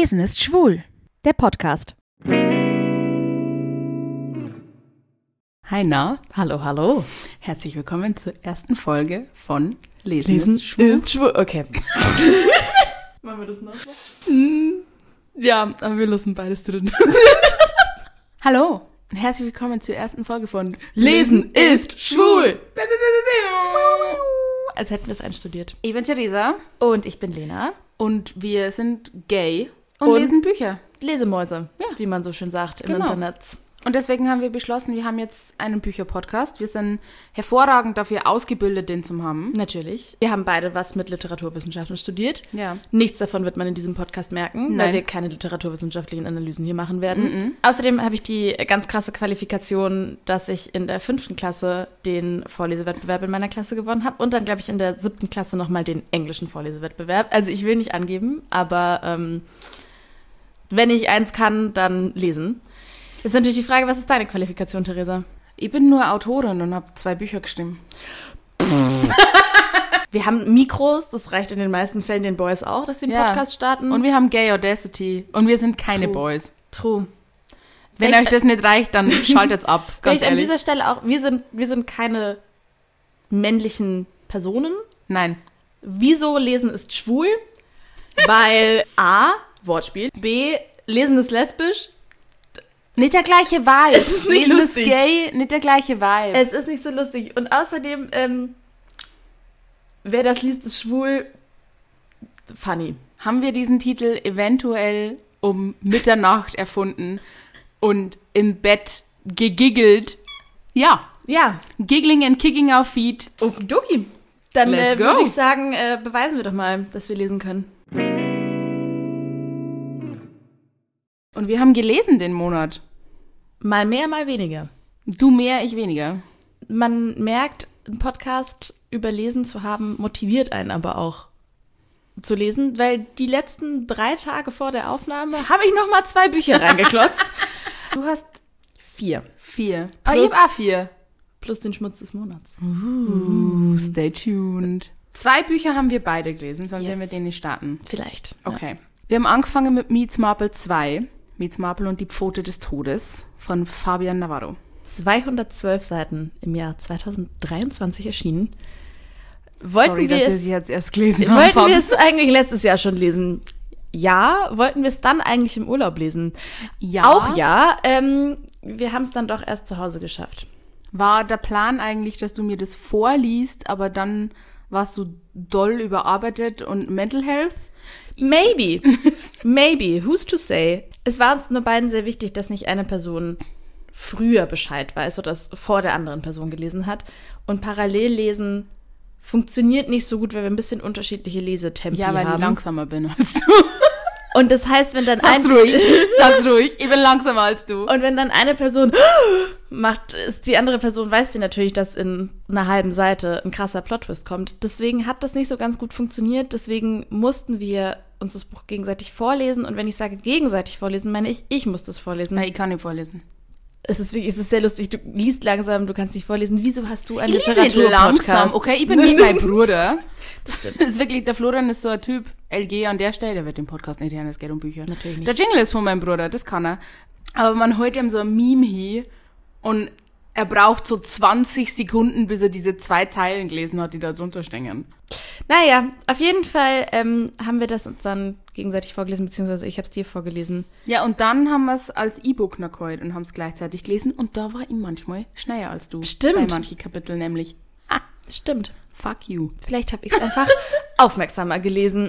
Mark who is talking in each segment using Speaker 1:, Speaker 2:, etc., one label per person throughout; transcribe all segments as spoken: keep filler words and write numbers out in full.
Speaker 1: Lesen ist schwul. Der Podcast. Hi, na?
Speaker 2: Hallo, hallo.
Speaker 1: Herzlich willkommen zur ersten Folge von Lesen,
Speaker 2: Lesen
Speaker 1: ist schwul.
Speaker 2: Ist schwul. Okay. Machen wir das noch?
Speaker 1: Ja, aber wir lassen beides drin. Hallo und herzlich willkommen zur ersten Folge von
Speaker 2: Lesen ist schwul. Als hätten wir es einstudiert.
Speaker 1: Ich bin Theresa
Speaker 2: Und ich bin Lena.
Speaker 1: und wir sind gay und,
Speaker 2: Und-
Speaker 1: lesen Bücher.
Speaker 2: Lesemäuse,
Speaker 1: Ja.
Speaker 2: wie man so schön sagt im
Speaker 1: Genau.
Speaker 2: Internet.
Speaker 1: Und deswegen haben wir beschlossen, wir haben jetzt einen Bücherpodcast. Wir sind hervorragend dafür ausgebildet, den zu haben.
Speaker 2: Natürlich. Wir haben beide was mit Literaturwissenschaften studiert.
Speaker 1: Ja.
Speaker 2: Nichts davon wird man in diesem Podcast merken, weil
Speaker 1: Nein.
Speaker 2: wir keine literaturwissenschaftlichen Analysen hier machen werden. Außerdem habe ich die ganz krasse Qualifikation, dass ich in der fünften Klasse den Vorlesewettbewerb in meiner Klasse gewonnen habe und dann, glaube ich, in der siebten Klasse nochmal den englischen Vorlesewettbewerb. Also ich will nicht angeben, aber ähm, wenn ich eins kann, dann lesen. Jetzt ist natürlich die Frage, was ist deine Qualifikation, Theresa?
Speaker 1: Ich bin nur Autorin und habe zwei Bücher geschrieben.
Speaker 2: Wir haben Mikros, das reicht in den meisten Fällen den Boys auch, dass sie einen
Speaker 1: Ja.
Speaker 2: Podcast starten.
Speaker 1: Und wir haben Gay Audacity. Und wir sind keine
Speaker 2: True.
Speaker 1: Boys.
Speaker 2: True.
Speaker 1: Wenn
Speaker 2: Wenn
Speaker 1: euch das nicht reicht, dann schaltet's ab.
Speaker 2: Wenn
Speaker 1: Ganz
Speaker 2: ich an
Speaker 1: ehrlich.
Speaker 2: dieser Stelle auch, wir sind, wir sind keine männlichen Personen.
Speaker 1: Nein.
Speaker 2: Wieso lesen ist schwul? Weil A, Wortspiel, B, lesen ist lesbisch.
Speaker 1: Nicht der gleiche Vibe.
Speaker 2: Es ist nicht
Speaker 1: Lesen
Speaker 2: lustig.
Speaker 1: ist gay, nicht der gleiche Vibe.
Speaker 2: Es ist nicht so lustig. Und außerdem, ähm, wer das liest, ist schwul. Funny.
Speaker 1: Haben wir diesen Titel eventuell um Mitternacht erfunden und im Bett gegiggelt? Ja.
Speaker 2: Ja,
Speaker 1: Giggling and kicking our feet.
Speaker 2: okidoki. Dann
Speaker 1: Let's
Speaker 2: äh,
Speaker 1: go.
Speaker 2: würde ich sagen, äh, beweisen wir doch mal, dass wir lesen können.
Speaker 1: Und wir haben gelesen den Monat.
Speaker 2: Mal mehr, mal weniger.
Speaker 1: Du mehr, ich weniger.
Speaker 2: Man merkt, einen Podcast über Lesen zu haben, motiviert einen aber auch zu lesen, weil die letzten drei Tage vor der Aufnahme habe ich noch mal zwei Bücher reingeklotzt.
Speaker 1: Du hast
Speaker 2: Vier.
Speaker 1: vier. Oh, ich
Speaker 2: Plus-
Speaker 1: hab auch vier.
Speaker 2: Plus den Schmutz des Monats.
Speaker 1: Uh, stay tuned. Zwei Bücher haben wir beide gelesen. Sollen wir
Speaker 2: Yes.
Speaker 1: mit denen starten?
Speaker 2: Vielleicht.
Speaker 1: Okay. Wir haben angefangen mit Meets Marple zwei. Meets Marple und die Pfote des Todes von Fabian Navarro.
Speaker 2: zweihundertzwölf Seiten im Jahr zweitausenddreiundzwanzig erschienen. Wollten
Speaker 1: Sorry,
Speaker 2: wir
Speaker 1: dass wir
Speaker 2: es,
Speaker 1: sie jetzt erst gelesen haben.
Speaker 2: wollten wir es eigentlich letztes Jahr schon lesen? Ja. Wollten wir es dann eigentlich im Urlaub lesen?
Speaker 1: Ja.
Speaker 2: Auch ja. Ähm, wir haben es dann doch erst zu Hause geschafft.
Speaker 1: War der Plan eigentlich, dass du mir das vorliest, aber dann warst du doll überarbeitet und Mental Health?
Speaker 2: Maybe. Maybe. Who's to say? Es war uns nur beiden sehr wichtig, dass nicht eine Person früher Bescheid weiß oder es vor der anderen Person gelesen hat. Und parallel lesen funktioniert nicht so gut, weil wir ein bisschen unterschiedliche Lesetempi
Speaker 1: Ja, weil
Speaker 2: haben.
Speaker 1: ich langsamer bin als du.
Speaker 2: Und das heißt, wenn dann
Speaker 1: Sag's
Speaker 2: ein
Speaker 1: ruhig, sag's ruhig. Ich bin langsamer als du.
Speaker 2: und wenn dann eine Person macht, ist die andere Person weiß sie natürlich, dass in einer halben Seite ein krasser Plot-Twist kommt. Deswegen hat das nicht so ganz gut funktioniert. Deswegen mussten wir uns das Buch gegenseitig vorlesen. Und wenn ich sage gegenseitig vorlesen, meine ich, ich muss das vorlesen.
Speaker 1: Nein, ich kann nicht vorlesen.
Speaker 2: Es ist wirklich, es ist sehr lustig. Du liest langsam, du kannst nicht vorlesen. Wieso hast du einen
Speaker 1: Ich lese nicht
Speaker 2: Literaturpodcast?
Speaker 1: langsam, okay? Ich bin wie mein Bruder.
Speaker 2: Das stimmt.
Speaker 1: Das ist wirklich, der Florian ist so ein Typ, L G an der Stelle, der wird den Podcast nicht hören, es geht um Bücher.
Speaker 2: Natürlich nicht.
Speaker 1: Der Jingle ist von meinem Bruder, das kann er. Aber man holt ihm so ein Meme hier und er braucht so zwanzig Sekunden, bis er diese zwei Zeilen gelesen hat, die da drunter stehen.
Speaker 2: Naja, auf jeden Fall ähm, haben wir das uns dann gegenseitig vorgelesen, beziehungsweise ich habe es dir vorgelesen.
Speaker 1: Ja, und dann haben wir es als E-Book noch geholt und haben es gleichzeitig gelesen und da war ich manchmal schneller als du.
Speaker 2: Stimmt.
Speaker 1: Bei manchen Kapiteln nämlich. Ah,
Speaker 2: Stimmt.
Speaker 1: fuck you.
Speaker 2: Vielleicht habe ich es einfach aufmerksamer gelesen.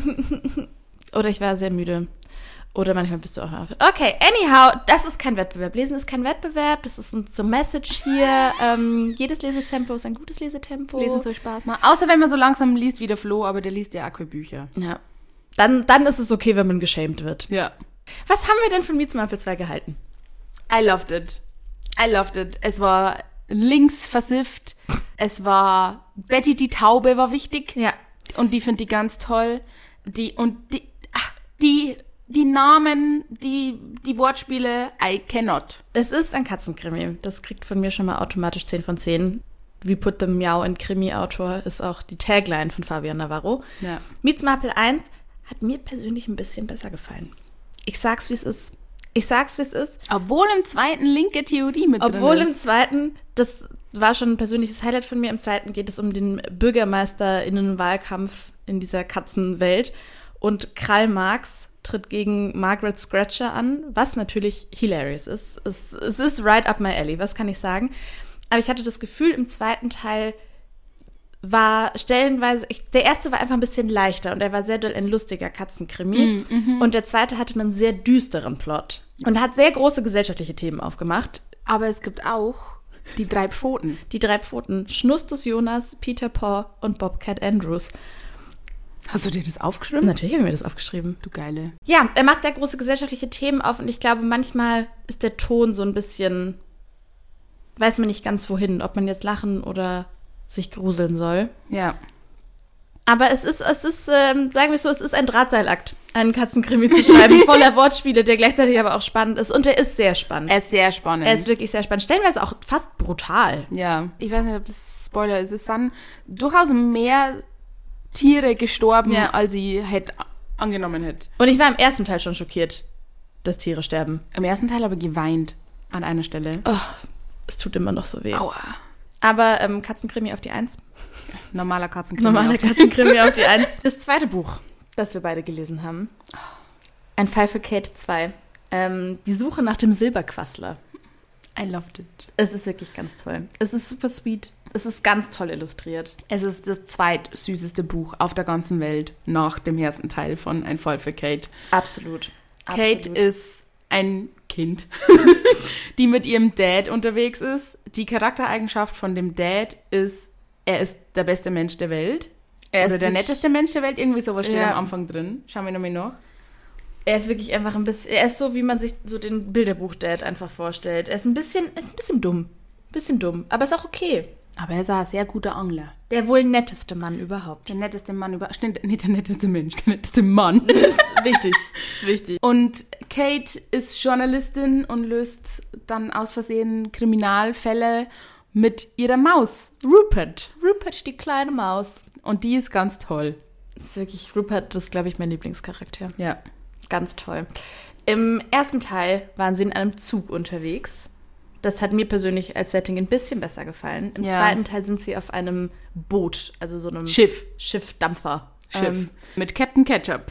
Speaker 2: Oder ich war sehr müde. Oder manchmal bist du auch auf. Okay, anyhow, das ist kein Wettbewerb. Lesen ist kein Wettbewerb, das ist so ein Message hier. Ähm, jedes Lesetempo ist ein gutes Lesetempo.
Speaker 1: Lesen soll Spaß machen. Außer wenn man so langsam liest wie der Flo, aber der liest ja auch keine Bücher.
Speaker 2: Ja. Dann, dann ist es okay, wenn man geschämt wird.
Speaker 1: Ja.
Speaker 2: Was haben wir denn von Meets Marple zwei gehalten?
Speaker 1: I loved it. I loved it. Es war links versifft. Es war Betty die Taube war wichtig.
Speaker 2: Ja.
Speaker 1: Und die finde ich ganz toll. Die und die ach, die die Namen, die die Wortspiele, I cannot.
Speaker 2: Es ist ein Katzenkrimi. Das kriegt von mir schon mal automatisch zehn von zehn. We put the meow in Krimi-Autor ist auch die Tagline von Fabian Navarro.
Speaker 1: Ja.
Speaker 2: Meets Marple eins hat mir persönlich ein bisschen besser gefallen. Ich sag's, wie es ist. Ich sag's, wie es ist.
Speaker 1: Obwohl im zweiten linke Theorie mit
Speaker 2: Obwohl
Speaker 1: drin ist.
Speaker 2: im zweiten, das war schon ein persönliches Highlight von mir, im zweiten geht es um den BürgermeisterInnen-Wahlkampf in dieser Katzenwelt. Und Karl Marx tritt gegen Margaret Scratcher an, was natürlich hilarious ist. Es, es ist right up my alley, was kann ich sagen? Aber ich hatte das Gefühl, im zweiten Teil war stellenweise, ich, der erste war einfach ein bisschen leichter und er war sehr doll ein lustiger Katzenkrimi. Mm, mm-hmm. Und der zweite hatte einen sehr düsteren Plot und hat sehr große gesellschaftliche Themen aufgemacht.
Speaker 1: Aber es gibt auch die drei Pfoten.
Speaker 2: Die drei Pfoten. Schnustus Jonas, Peter Paw und Bobcat Andrews.
Speaker 1: Hast du dir das aufgeschrieben?
Speaker 2: Natürlich habe ich mir das aufgeschrieben.
Speaker 1: Du Geile.
Speaker 2: Ja, er macht sehr große gesellschaftliche Themen auf und ich glaube, manchmal ist der Ton so ein bisschen, weiß man nicht ganz wohin, ob man jetzt lachen oder sich gruseln soll.
Speaker 1: Ja.
Speaker 2: Aber es ist, es ist, ähm, sagen wir es so, es ist ein Drahtseilakt, einen Katzenkrimi zu schreiben, voller Wortspiele, der gleichzeitig aber auch spannend ist. Und der ist sehr spannend.
Speaker 1: Er ist sehr spannend.
Speaker 2: Er ist wirklich sehr spannend. Stellenweise auch fast brutal.
Speaker 1: Ja. Ich weiß nicht, ob das Spoiler ist. Es sind durchaus mehr Tiere gestorben, ja. als ich hätte angenommen hätte.
Speaker 2: Und ich war im ersten Teil schon schockiert, dass Tiere sterben.
Speaker 1: Im ersten Teil aber geweint an einer Stelle.
Speaker 2: Oh, es tut immer noch so weh.
Speaker 1: Aua.
Speaker 2: Aber ähm, Katzenkrimi auf die Eins.
Speaker 1: Normaler Katzenkrimi.
Speaker 2: Normaler Katzenkrimi auf die Eins. Das zweite Buch, das wir beide gelesen haben. Ein Fall für Kate zwei. Ähm, die Suche nach dem Silberquassler.
Speaker 1: I loved it.
Speaker 2: Es ist wirklich ganz toll. Es ist super sweet. Es ist ganz toll illustriert.
Speaker 1: Es ist das zweitsüßeste Buch auf der ganzen Welt nach dem ersten Teil von Ein Fall für Kate.
Speaker 2: Absolut.
Speaker 1: Kate
Speaker 2: Absolut.
Speaker 1: ist ein Kind, die mit ihrem Dad unterwegs ist. Die Charaktereigenschaft von dem Dad ist, er ist der beste Mensch der Welt. Er Oder ist der netteste Mensch der Welt. Irgendwie sowas steht ja. am Anfang drin. Schauen wir nochmal nach.
Speaker 2: Er ist wirklich einfach ein bisschen, er ist so, wie man sich so den Bilderbuch-Dad einfach vorstellt. Er ist ein bisschen, ist ein bisschen dumm. Ein bisschen dumm. Aber ist auch okay.
Speaker 1: Aber er ist ein sehr guter Angler.
Speaker 2: Der wohl netteste Mann überhaupt.
Speaker 1: Der netteste Mann überhaupt. Nicht der netteste Mensch, der netteste Mann.
Speaker 2: Das ist wichtig. Das ist wichtig.
Speaker 1: Und Kate ist Journalistin und löst dann aus Versehen Kriminalfälle mit ihrer Maus, Rupert.
Speaker 2: Rupert, die kleine Maus.
Speaker 1: Und die ist ganz toll.
Speaker 2: Das ist wirklich, Rupert, das ist, glaube ich, mein Lieblingscharakter.
Speaker 1: Ja.
Speaker 2: Ganz toll. Im ersten Teil waren sie in einem Zug unterwegs. Das hat mir persönlich als Setting ein bisschen besser gefallen. Im ja. zweiten Teil sind sie auf einem Boot, also so einem
Speaker 1: Schiff.
Speaker 2: Schiff, Dampfer.
Speaker 1: Schiff.
Speaker 2: Ähm,
Speaker 1: mit Captain Ketchup.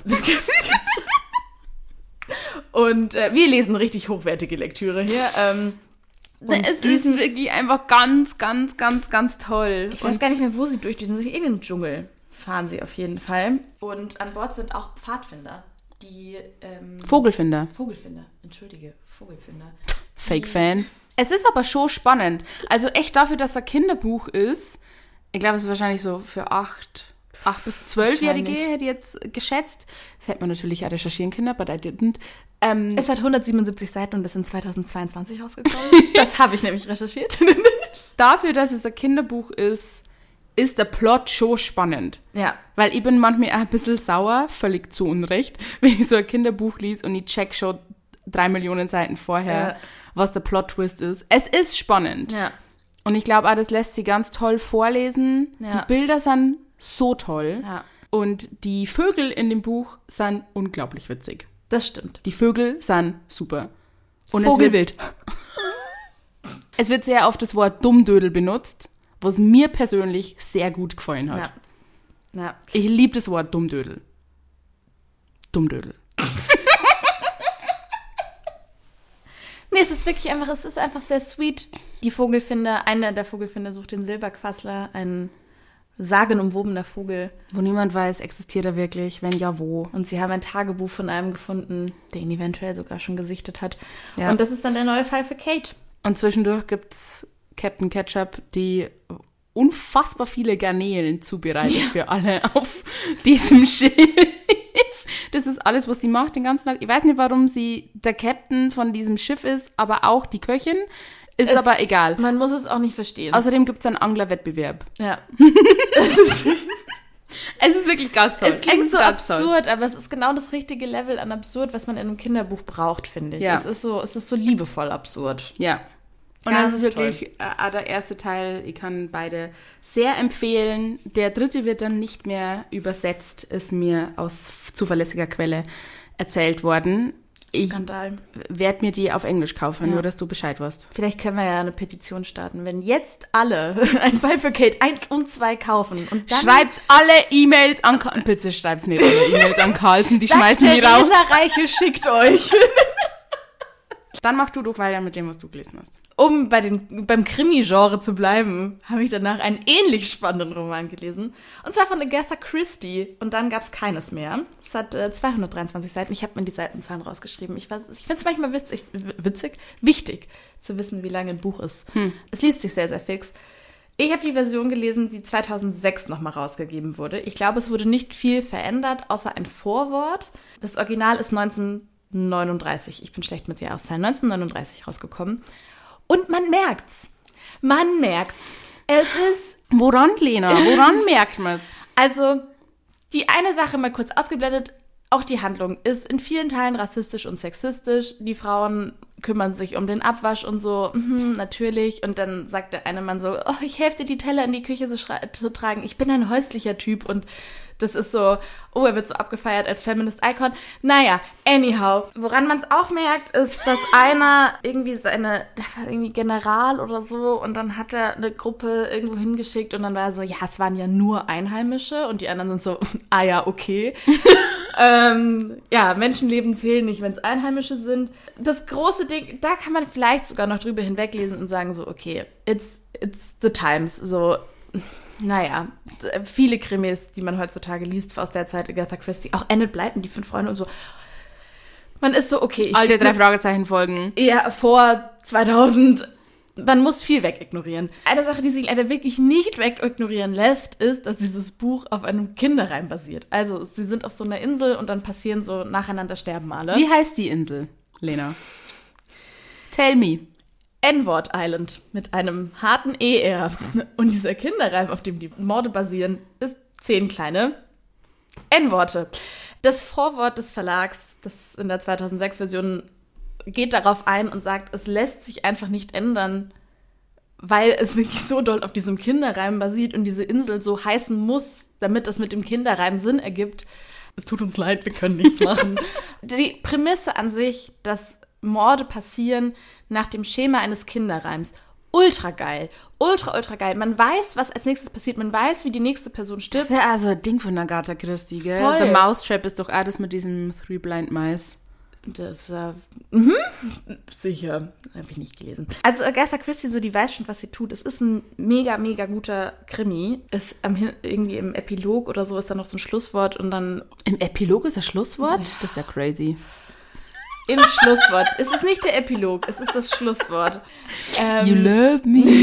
Speaker 2: Und äh, wir lesen richtig hochwertige Lektüre hier. Ähm,
Speaker 1: und es ist wirklich einfach ganz, ganz, ganz, ganz toll.
Speaker 2: Ich weiß gar nicht mehr, wo sie durchdüsen. Sich in den Dschungel fahren sie auf jeden Fall. Und an Bord sind auch Pfadfinder. Die ähm,
Speaker 1: Vogelfinder.
Speaker 2: Vogelfinder, entschuldige, Vogelfinder.
Speaker 1: Fake-Fan. Es ist aber schon spannend. Also echt dafür, dass es ein Kinderbuch ist. Ich glaube, es ist wahrscheinlich so für acht, acht bis zwölfjährige, hätte ich jetzt geschätzt. Das hätte man natürlich auch recherchieren können, but I didn't. Ähm,
Speaker 2: es hat hundertsiebenundsiebzig Seiten und ist in zweitausendzweiundzwanzig rausgekommen. Das habe ich nämlich recherchiert.
Speaker 1: Dafür, dass es ein Kinderbuch ist, ist der Plot schon spannend.
Speaker 2: Ja.
Speaker 1: Weil ich bin manchmal auch ein bisschen sauer, völlig zu Unrecht, wenn ich so ein Kinderbuch lese und ich check schon drei Millionen Seiten vorher, ja. was der Plot-Twist ist. Es ist spannend.
Speaker 2: Ja.
Speaker 1: Und ich glaube auch, das lässt sie ganz toll vorlesen.
Speaker 2: Ja.
Speaker 1: Die Bilder sind so toll.
Speaker 2: Ja.
Speaker 1: Und die Vögel in dem Buch sind unglaublich witzig.
Speaker 2: Das stimmt.
Speaker 1: Die Vögel sind super. Und
Speaker 2: Vogelwild.
Speaker 1: Es wird, es wird sehr oft das Wort Dummdödel benutzt, was mir persönlich sehr gut gefallen hat.
Speaker 2: Ja. Ja.
Speaker 1: Ich liebe das Wort Dummdödel. Dummdödel.
Speaker 2: Nee, es ist wirklich einfach, es ist einfach sehr sweet. Die Vogelfinder, einer der Vogelfinder sucht den Silberquassler, ein sagenumwobener Vogel.
Speaker 1: Wo niemand weiß, existiert er wirklich, wenn ja, wo.
Speaker 2: Und sie haben ein Tagebuch von einem gefunden, der ihn eventuell sogar schon gesichtet hat.
Speaker 1: Ja.
Speaker 2: Und das ist dann der neue Fall für Kate.
Speaker 1: Und zwischendurch gibt's Captain Ketchup, die unfassbar viele Garnelen zubereitet ja. für alle auf diesem Schiff. Das ist alles, was sie macht den ganzen Tag. Ich weiß nicht, warum sie der Captain von diesem Schiff ist, aber auch die Köchin. Ist
Speaker 2: es,
Speaker 1: aber egal.
Speaker 2: Man muss es auch nicht verstehen.
Speaker 1: Außerdem gibt es einen Anglerwettbewerb.
Speaker 2: Ja.
Speaker 1: es, ist, es ist wirklich ganz toll.
Speaker 2: Es klingt
Speaker 1: es
Speaker 2: so absurd,
Speaker 1: toll.
Speaker 2: aber es ist genau das richtige Level an absurd, was man in einem Kinderbuch braucht, finde ich.
Speaker 1: Ja.
Speaker 2: Es ist so, es ist so liebevoll absurd.
Speaker 1: Ja. Und
Speaker 2: Ganz
Speaker 1: das ist wirklich äh, der erste Teil. Ich kann beide sehr empfehlen. Der dritte wird dann nicht mehr übersetzt, ist mir aus zuverlässiger Quelle erzählt worden. Ich
Speaker 2: Skandal.
Speaker 1: werde mir die auf Englisch kaufen,
Speaker 2: Ja.
Speaker 1: nur dass du Bescheid weißt.
Speaker 2: Vielleicht können wir ja eine Petition starten, wenn jetzt alle ein Fall für Kate eins und zwei kaufen und dann
Speaker 1: Schreibt alle E-Mails an Carlsen. Bitte schreibt nicht alle E-Mails an Carlsen, die schmeißen die raus.
Speaker 2: Reiche schickt euch.
Speaker 1: Dann mach du doch weiter mit dem, was du gelesen hast.
Speaker 2: Um bei den, beim Krimi-Genre zu bleiben, habe ich danach einen ähnlich spannenden Roman gelesen. Und zwar von Agatha Christie. Und dann gab es keines mehr. Es hat äh, zweihundertdreiundzwanzig Seiten. Ich habe mir die Seitenzahlen rausgeschrieben. Ich, weiß- ich finde es manchmal witzig, witzig, wichtig zu wissen, wie lange ein Buch ist.
Speaker 1: Hm.
Speaker 2: Es liest sich sehr, sehr fix. Ich habe die Version gelesen, die zweitausendsechs nochmal rausgegeben wurde. Ich glaube, es wurde nicht viel verändert, außer ein Vorwort. Das Original ist neunzehnhundertneununddreißig, ich bin schlecht mit Jahreszahlen, neunzehnhundertneununddreißig rausgekommen. Und man merkt's. Man merkt's. Es ist,
Speaker 1: Woran, Lena? Woran merkt man es?
Speaker 2: also, die eine Sache mal kurz ausgeblendet, auch die Handlung ist in vielen Teilen rassistisch und sexistisch. Die Frauen kümmern sich um den Abwasch und so, mhm, natürlich. Und dann sagt der eine Mann so, oh, ich helfe dir, die Teller in die Küche zu, schra- zu tragen. Ich bin ein häuslicher Typ. Und das ist so, oh, er wird so abgefeiert als Feminist-Icon. Naja, anyhow. Woran man es auch merkt, ist, dass einer irgendwie seine, der war irgendwie General oder so und dann hat er eine Gruppe irgendwo hingeschickt und dann war er so, ja, es waren ja nur Einheimische und die anderen sind so, ah ja, okay. ähm, ja, Menschenleben zählen nicht, wenn es Einheimische sind. Das große Ding, da kann man vielleicht sogar noch drüber hinweglesen und sagen so, okay, it's, it's the times, so, naja, viele Krimis, die man heutzutage liest aus der Zeit, Agatha Christie, auch Enid Blyton, die fünf Freunde und so. Man ist so, okay. Ich
Speaker 1: Alte drei Fragezeichen folgen.
Speaker 2: eher vor zweitausend. Man muss viel wegignorieren. Eine Sache, die sich leider wirklich nicht wegignorieren lässt, ist, dass dieses Buch auf einem Kinderreim basiert. Also, sie sind auf so einer Insel und dann passieren so nacheinander sterben alle.
Speaker 1: Wie heißt die Insel, Lena? Tell me.
Speaker 2: N-Wort Island mit einem harten E R. Und dieser Kinderreim, auf dem die Morde basieren, ist zehn kleine N-Worte. Das Vorwort des Verlags, das in der zweitausendsechs-Version geht darauf ein und sagt, es lässt sich einfach nicht ändern, weil es wirklich so doll auf diesem Kinderreim basiert und diese Insel so heißen muss, damit das mit dem Kinderreim Sinn ergibt. Es tut uns leid, wir können nichts machen. Die Prämisse an sich, dass Morde passieren nach dem Schema eines Kinderreims. Ultra geil. Ultra, ultra geil. Man weiß, was als nächstes passiert. Man weiß, wie die nächste Person
Speaker 1: Das
Speaker 2: stirbt.
Speaker 1: ist ja also ein Ding von Agatha Christie, gell?
Speaker 2: Voll.
Speaker 1: The Mousetrap ist doch auch das mit diesem Three Blind Mice.
Speaker 2: Das äh, mhm. Sicher. Habe ich nicht gelesen. Also Agatha Christie, so die weiß schon, was sie tut. Es ist ein mega, mega guter Krimi. Ist am, Hin- irgendwie im Epilog oder so ist da noch so ein Schlusswort und dann
Speaker 1: Im Epilog ist das Schlusswort? Das ist ja crazy.
Speaker 2: im Schlusswort. Es ist nicht der Epilog, es ist das Schlusswort. Ähm,
Speaker 1: You love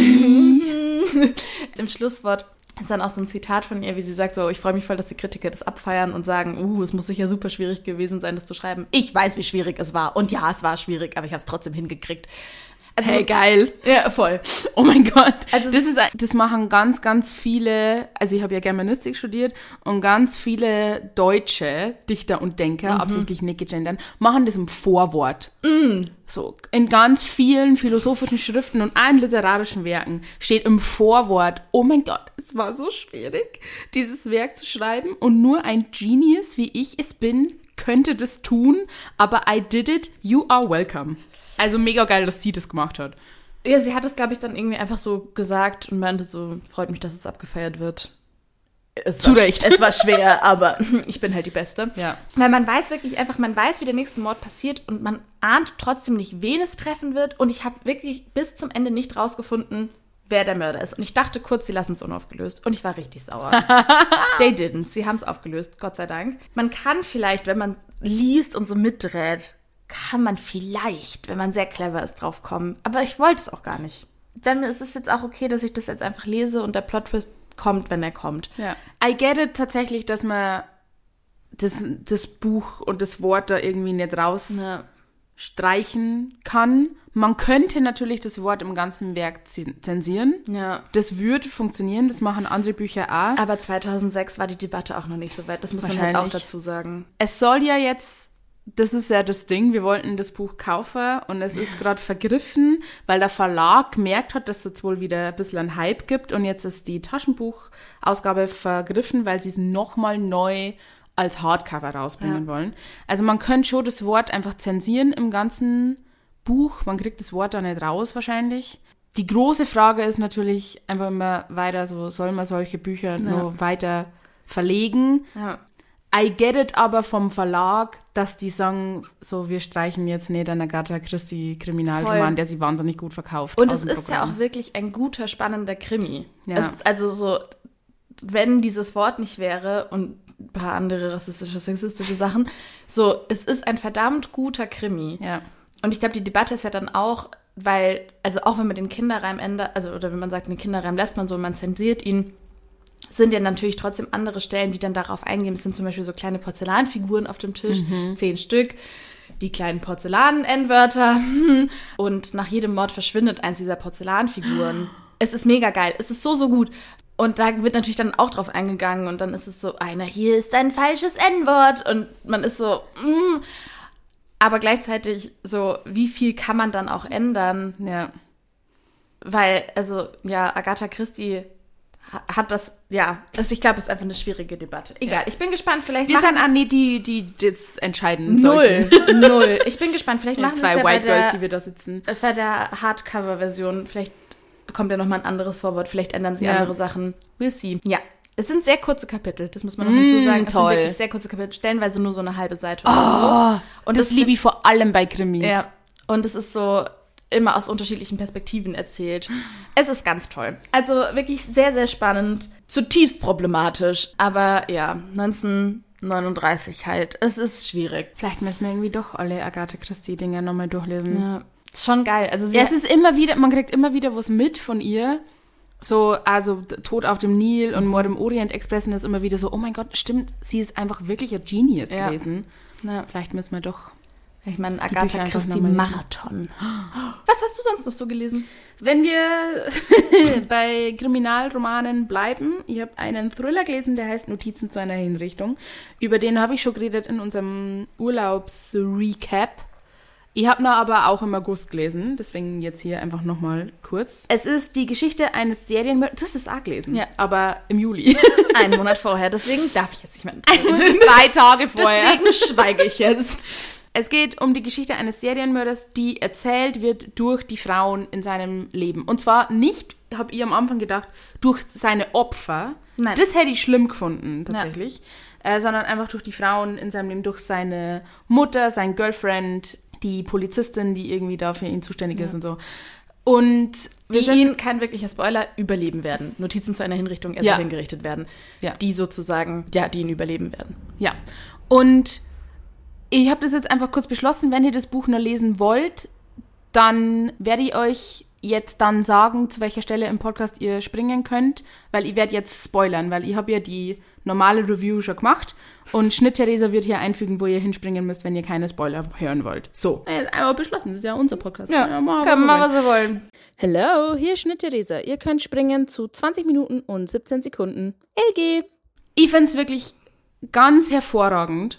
Speaker 1: me.
Speaker 2: Im Schlusswort ist dann auch so ein Zitat von ihr, wie sie sagt so, ich freue mich voll, dass die Kritiker das abfeiern und sagen, uh, es muss sicher super schwierig gewesen sein, das zu schreiben. Ich weiß, wie schwierig es war. Und ja, es war schwierig, aber ich habe es trotzdem hingekriegt. Also,
Speaker 1: Hey, geil.
Speaker 2: Ja, voll.
Speaker 1: Oh mein Gott.
Speaker 2: Also-
Speaker 1: das, ist, das machen ganz, ganz viele, also ich habe ja Germanistik studiert und ganz viele deutsche Dichter und Denker, absichtlich nicht gegendert, machen das im Vorwort. So, in ganz vielen philosophischen Schriften und allen literarischen Werken steht im Vorwort, oh mein Gott, es war so schwierig, dieses Werk zu schreiben und nur ein Genius, wie ich es bin, könnte das tun, aber I did it, you are welcome. Also mega geil, dass sie das gemacht hat.
Speaker 2: Ja, sie hat es, glaube ich, dann irgendwie einfach so gesagt und meinte so, freut mich, dass es abgefeiert wird. Es
Speaker 1: Zu
Speaker 2: war,
Speaker 1: Recht.
Speaker 2: Es war schwer, aber ich bin halt die Beste.
Speaker 1: Ja.
Speaker 2: Weil man weiß wirklich einfach, man weiß, wie der nächste Mord passiert und man ahnt trotzdem nicht, wen es treffen wird. Und ich habe wirklich bis zum Ende nicht rausgefunden, wer der Mörder ist. Und ich dachte kurz, sie lassen es unaufgelöst. Und ich war richtig sauer. They didn't. Sie haben es aufgelöst, Gott sei Dank. Man kann vielleicht, wenn man liest und so mitdreht, kann man vielleicht, wenn man sehr clever ist, drauf kommen. Aber ich wollte es auch gar nicht. Dann ist es jetzt auch okay, dass ich das jetzt einfach lese und der Plot-Twist kommt, wenn er kommt.
Speaker 1: Ja. I get it tatsächlich, dass man das, das Buch und das Wort da irgendwie nicht rausstreichen
Speaker 2: Ja.
Speaker 1: kann. Man könnte natürlich das Wort im ganzen Werk zen- zensieren.
Speaker 2: Ja.
Speaker 1: Das würde funktionieren, das machen andere Bücher auch.
Speaker 2: Aber zweitausendsechs war die Debatte auch noch nicht so weit. Das muss man halt auch
Speaker 1: Wahrscheinlich.
Speaker 2: dazu sagen.
Speaker 1: Es soll ja jetzt, das ist ja das Ding, wir wollten das Buch kaufen und es ist gerade vergriffen, weil der Verlag gemerkt hat, dass es jetzt wohl wieder ein bisschen einen Hype gibt und jetzt ist die Taschenbuchausgabe vergriffen, weil sie es nochmal neu als Hardcover rausbringen
Speaker 2: Ja.
Speaker 1: wollen. Also man könnte schon das Wort einfach zensieren im ganzen Buch. Man kriegt das Wort da nicht raus wahrscheinlich. Die große Frage ist natürlich einfach immer weiter, so soll man solche Bücher
Speaker 2: Ja.
Speaker 1: nur weiter verlegen.
Speaker 2: Ja.
Speaker 1: I get it aber vom Verlag, dass die sagen, so wir streichen jetzt nicht einen Agatha Christie Kriminalroman,
Speaker 2: Voll.
Speaker 1: der sie wahnsinnig gut verkauft.
Speaker 2: Und
Speaker 1: aus
Speaker 2: es
Speaker 1: dem
Speaker 2: ist ja
Speaker 1: Programm.
Speaker 2: auch wirklich ein guter, spannender Krimi.
Speaker 1: Ja.
Speaker 2: Es, also so, wenn dieses Wort nicht wäre und ein paar andere rassistische, sexistische Sachen, so, es ist ein verdammt guter Krimi.
Speaker 1: Ja.
Speaker 2: Und ich glaube, die Debatte ist ja dann auch, weil, also auch wenn man den Kinderreim ändert, also oder wenn man sagt, den Kinderreim lässt man so und man zensiert ihn, sind ja natürlich trotzdem andere Stellen, die dann darauf eingehen. Es sind zum Beispiel so kleine Porzellanfiguren auf dem Tisch,
Speaker 1: Mhm.
Speaker 2: zehn Stück, die kleinen Porzellanen-N-Wörter. Und nach jedem Mord verschwindet eins dieser Porzellanfiguren. Es ist mega geil. Es ist so, so gut. Und da wird natürlich dann auch drauf eingegangen. Und dann ist es so, einer hier ist ein falsches N-Wort. Und man ist so, mm. Aber gleichzeitig so, wie viel kann man dann auch ändern?
Speaker 1: Ja.
Speaker 2: Weil, also, ja, Agatha Christie hat das, ja, also ich glaube, es ist einfach eine schwierige Debatte. Egal,
Speaker 1: Ja.
Speaker 2: ich bin gespannt, vielleicht
Speaker 1: Wir
Speaker 2: machen
Speaker 1: sind
Speaker 2: sie's-
Speaker 1: an die, die, die das entscheiden
Speaker 2: Null,
Speaker 1: sollten.
Speaker 2: null. Ich bin gespannt, vielleicht
Speaker 1: Die
Speaker 2: machen wir
Speaker 1: zwei
Speaker 2: es ja
Speaker 1: White
Speaker 2: bei
Speaker 1: Girls,
Speaker 2: der,
Speaker 1: die wir da sitzen.
Speaker 2: bei der Hardcover-Version. Vielleicht kommt ja nochmal ein anderes Vorwort, vielleicht ändern sie
Speaker 1: Ja.
Speaker 2: andere Sachen. We'll see. Ja, es sind sehr kurze Kapitel, das muss man noch
Speaker 1: Mm,
Speaker 2: hinzusagen. Es
Speaker 1: toll.
Speaker 2: sind wirklich sehr kurze Kapitel, stellenweise nur so eine halbe Seite oder so.
Speaker 1: Und das, liebe ich vor allem bei Krimis.
Speaker 2: Ja, und es ist so immer aus unterschiedlichen Perspektiven erzählt. Es ist ganz toll. Also wirklich sehr, sehr spannend, zutiefst problematisch. Aber ja, neunzehnhundertneununddreißig halt. Es ist schwierig.
Speaker 1: Vielleicht müssen wir irgendwie doch alle Agatha Christie-Dinger nochmal durchlesen.
Speaker 2: Ja, ist schon geil. Also sie
Speaker 1: Ja, es ist immer wieder, man kriegt immer wieder was mit von ihr. So, also Tod auf dem Nil und Mord im Orient Express und das ist immer wieder so, oh mein Gott, stimmt, sie ist einfach wirklich ein Genius
Speaker 2: Ja.
Speaker 1: gewesen.
Speaker 2: ja,
Speaker 1: Vielleicht müssen wir doch.
Speaker 2: ich meine,
Speaker 1: Bücher
Speaker 2: Agatha
Speaker 1: einfach
Speaker 2: Christie
Speaker 1: nochmal lesen.
Speaker 2: Marathon. Was hast du sonst noch so gelesen?
Speaker 1: Wenn wir bei Kriminalromanen bleiben, ich habe einen Thriller gelesen, der heißt Notizen zu einer Hinrichtung. Über den habe ich schon geredet in unserem Urlaubs-Recap. Ich habe ihn aber auch im August gelesen, deswegen jetzt hier einfach nochmal kurz. Es ist die Geschichte eines Serienmörders. Du hast es auch gelesen,
Speaker 2: Ja.
Speaker 1: aber im Juli.
Speaker 2: Einen Monat vorher, deswegen darf ich jetzt nicht mehr mitreden.
Speaker 1: Drei Tage vorher.
Speaker 2: Deswegen schweige ich jetzt.
Speaker 1: Es geht um die Geschichte eines Serienmörders, die erzählt wird durch die Frauen in seinem Leben. Und zwar nicht, habe ich am Anfang gedacht, durch seine Opfer.
Speaker 2: Nein.
Speaker 1: Das hätte ich schlimm gefunden, tatsächlich. Äh, sondern einfach durch die Frauen in seinem Leben, durch seine Mutter, sein Girlfriend, die Polizistin, die irgendwie da für ihn zuständig ist und so. Und wir
Speaker 2: Die
Speaker 1: sind...
Speaker 2: ihn, kein wirklicher Spoiler, überleben werden. Notizen zu einer Hinrichtung, er
Speaker 1: Ja.
Speaker 2: soll hingerichtet werden.
Speaker 1: Ja.
Speaker 2: Die sozusagen, ja, die ihn überleben werden.
Speaker 1: Ja, und ich habe das jetzt einfach kurz beschlossen, wenn ihr das Buch noch lesen wollt, dann werde ich euch jetzt dann sagen, zu welcher Stelle im Podcast ihr springen könnt, weil ich werde jetzt spoilern, weil ich habe ja die normale Review schon gemacht und Schnitt-Theresa wird hier einfügen, wo ihr hinspringen müsst, wenn ihr keine Spoiler hören wollt. So, jetzt einmal beschlossen, das ist ja unser Podcast.
Speaker 2: Ja,
Speaker 1: mal,
Speaker 2: können wir mal,
Speaker 1: wollen.
Speaker 2: was wir wollen.
Speaker 1: Hello, hier ist Schnitt-Theresa. Ihr könnt springen zu zwanzig Minuten und siebzehn Sekunden. L G. Ich finde es wirklich ganz hervorragend,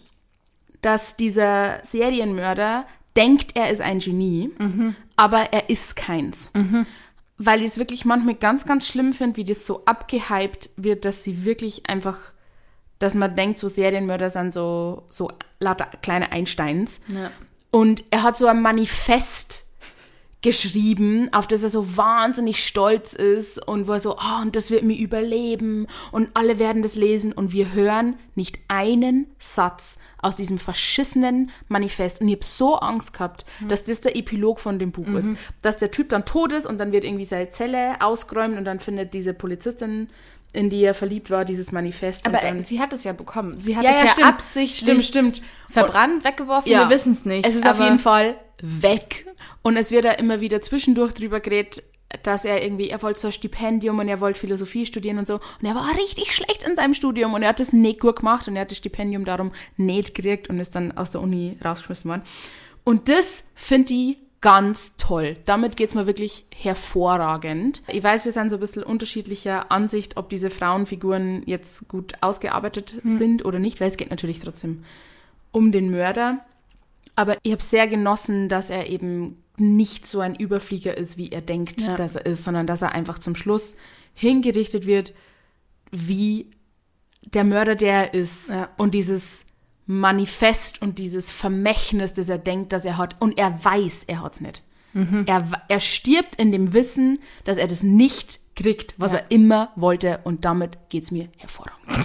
Speaker 1: dass dieser Serienmörder denkt, er ist ein Genie, aber er ist keins. Weil ich es wirklich manchmal ganz, ganz schlimm finde, wie das so abgehypt wird, dass sie wirklich einfach, dass man denkt, so Serienmörder sind so, so lauter kleine Einsteins.
Speaker 2: Ja.
Speaker 1: Und er hat so ein Manifest geschrieben, auf das er so wahnsinnig stolz ist und wo er so, ah, und das wird mir überleben und alle werden das lesen und wir hören nicht einen Satz aus diesem verschissenen Manifest und ich habe so Angst gehabt, mhm. dass das der Epilog von dem Buch mhm. ist, dass der Typ dann tot ist und dann wird irgendwie seine Zelle ausgeräumt und dann findet diese Polizistin, in die er verliebt war, dieses Manifest.
Speaker 2: Aber
Speaker 1: und dann,
Speaker 2: äh, sie hat es ja bekommen. Sie hat
Speaker 1: ja,
Speaker 2: es
Speaker 1: ja,
Speaker 2: ja
Speaker 1: stimmt.
Speaker 2: absichtlich
Speaker 1: Stimmt, stimmt.
Speaker 2: verbrannt, weggeworfen.
Speaker 1: Ja.
Speaker 2: Wir wissen es nicht.
Speaker 1: Es ist auf jeden Fall weg. Und es wird da immer wieder zwischendurch drüber geredet, dass er irgendwie, er wollte so ein Stipendium und er wollte Philosophie studieren und so. Und er war richtig schlecht in seinem Studium und er hat das nicht gut gemacht und er hat das Stipendium darum nicht gekriegt und ist dann aus der Uni rausgeschmissen worden. Und das finde ich ganz toll. Damit geht's mir wirklich hervorragend. Ich weiß, wir sind so ein bisschen unterschiedlicher Ansicht, ob diese Frauenfiguren jetzt gut ausgearbeitet hm. sind oder nicht, weil es geht natürlich trotzdem um den Mörder. Aber ich habe sehr genossen, dass er eben nicht so ein Überflieger ist, wie er denkt,
Speaker 2: ja.
Speaker 1: dass er ist, sondern dass er einfach zum Schluss hingerichtet wird, wie der Mörder, der er ist.
Speaker 2: Ja.
Speaker 1: Und dieses Manifest und dieses Vermächtnis, das er denkt, dass er hat. Und er weiß, er hat's nicht. Mhm. Er, er stirbt in dem Wissen, dass er das nicht kriegt, was
Speaker 2: ja.
Speaker 1: er immer wollte. Und damit geht's mir hervorragend.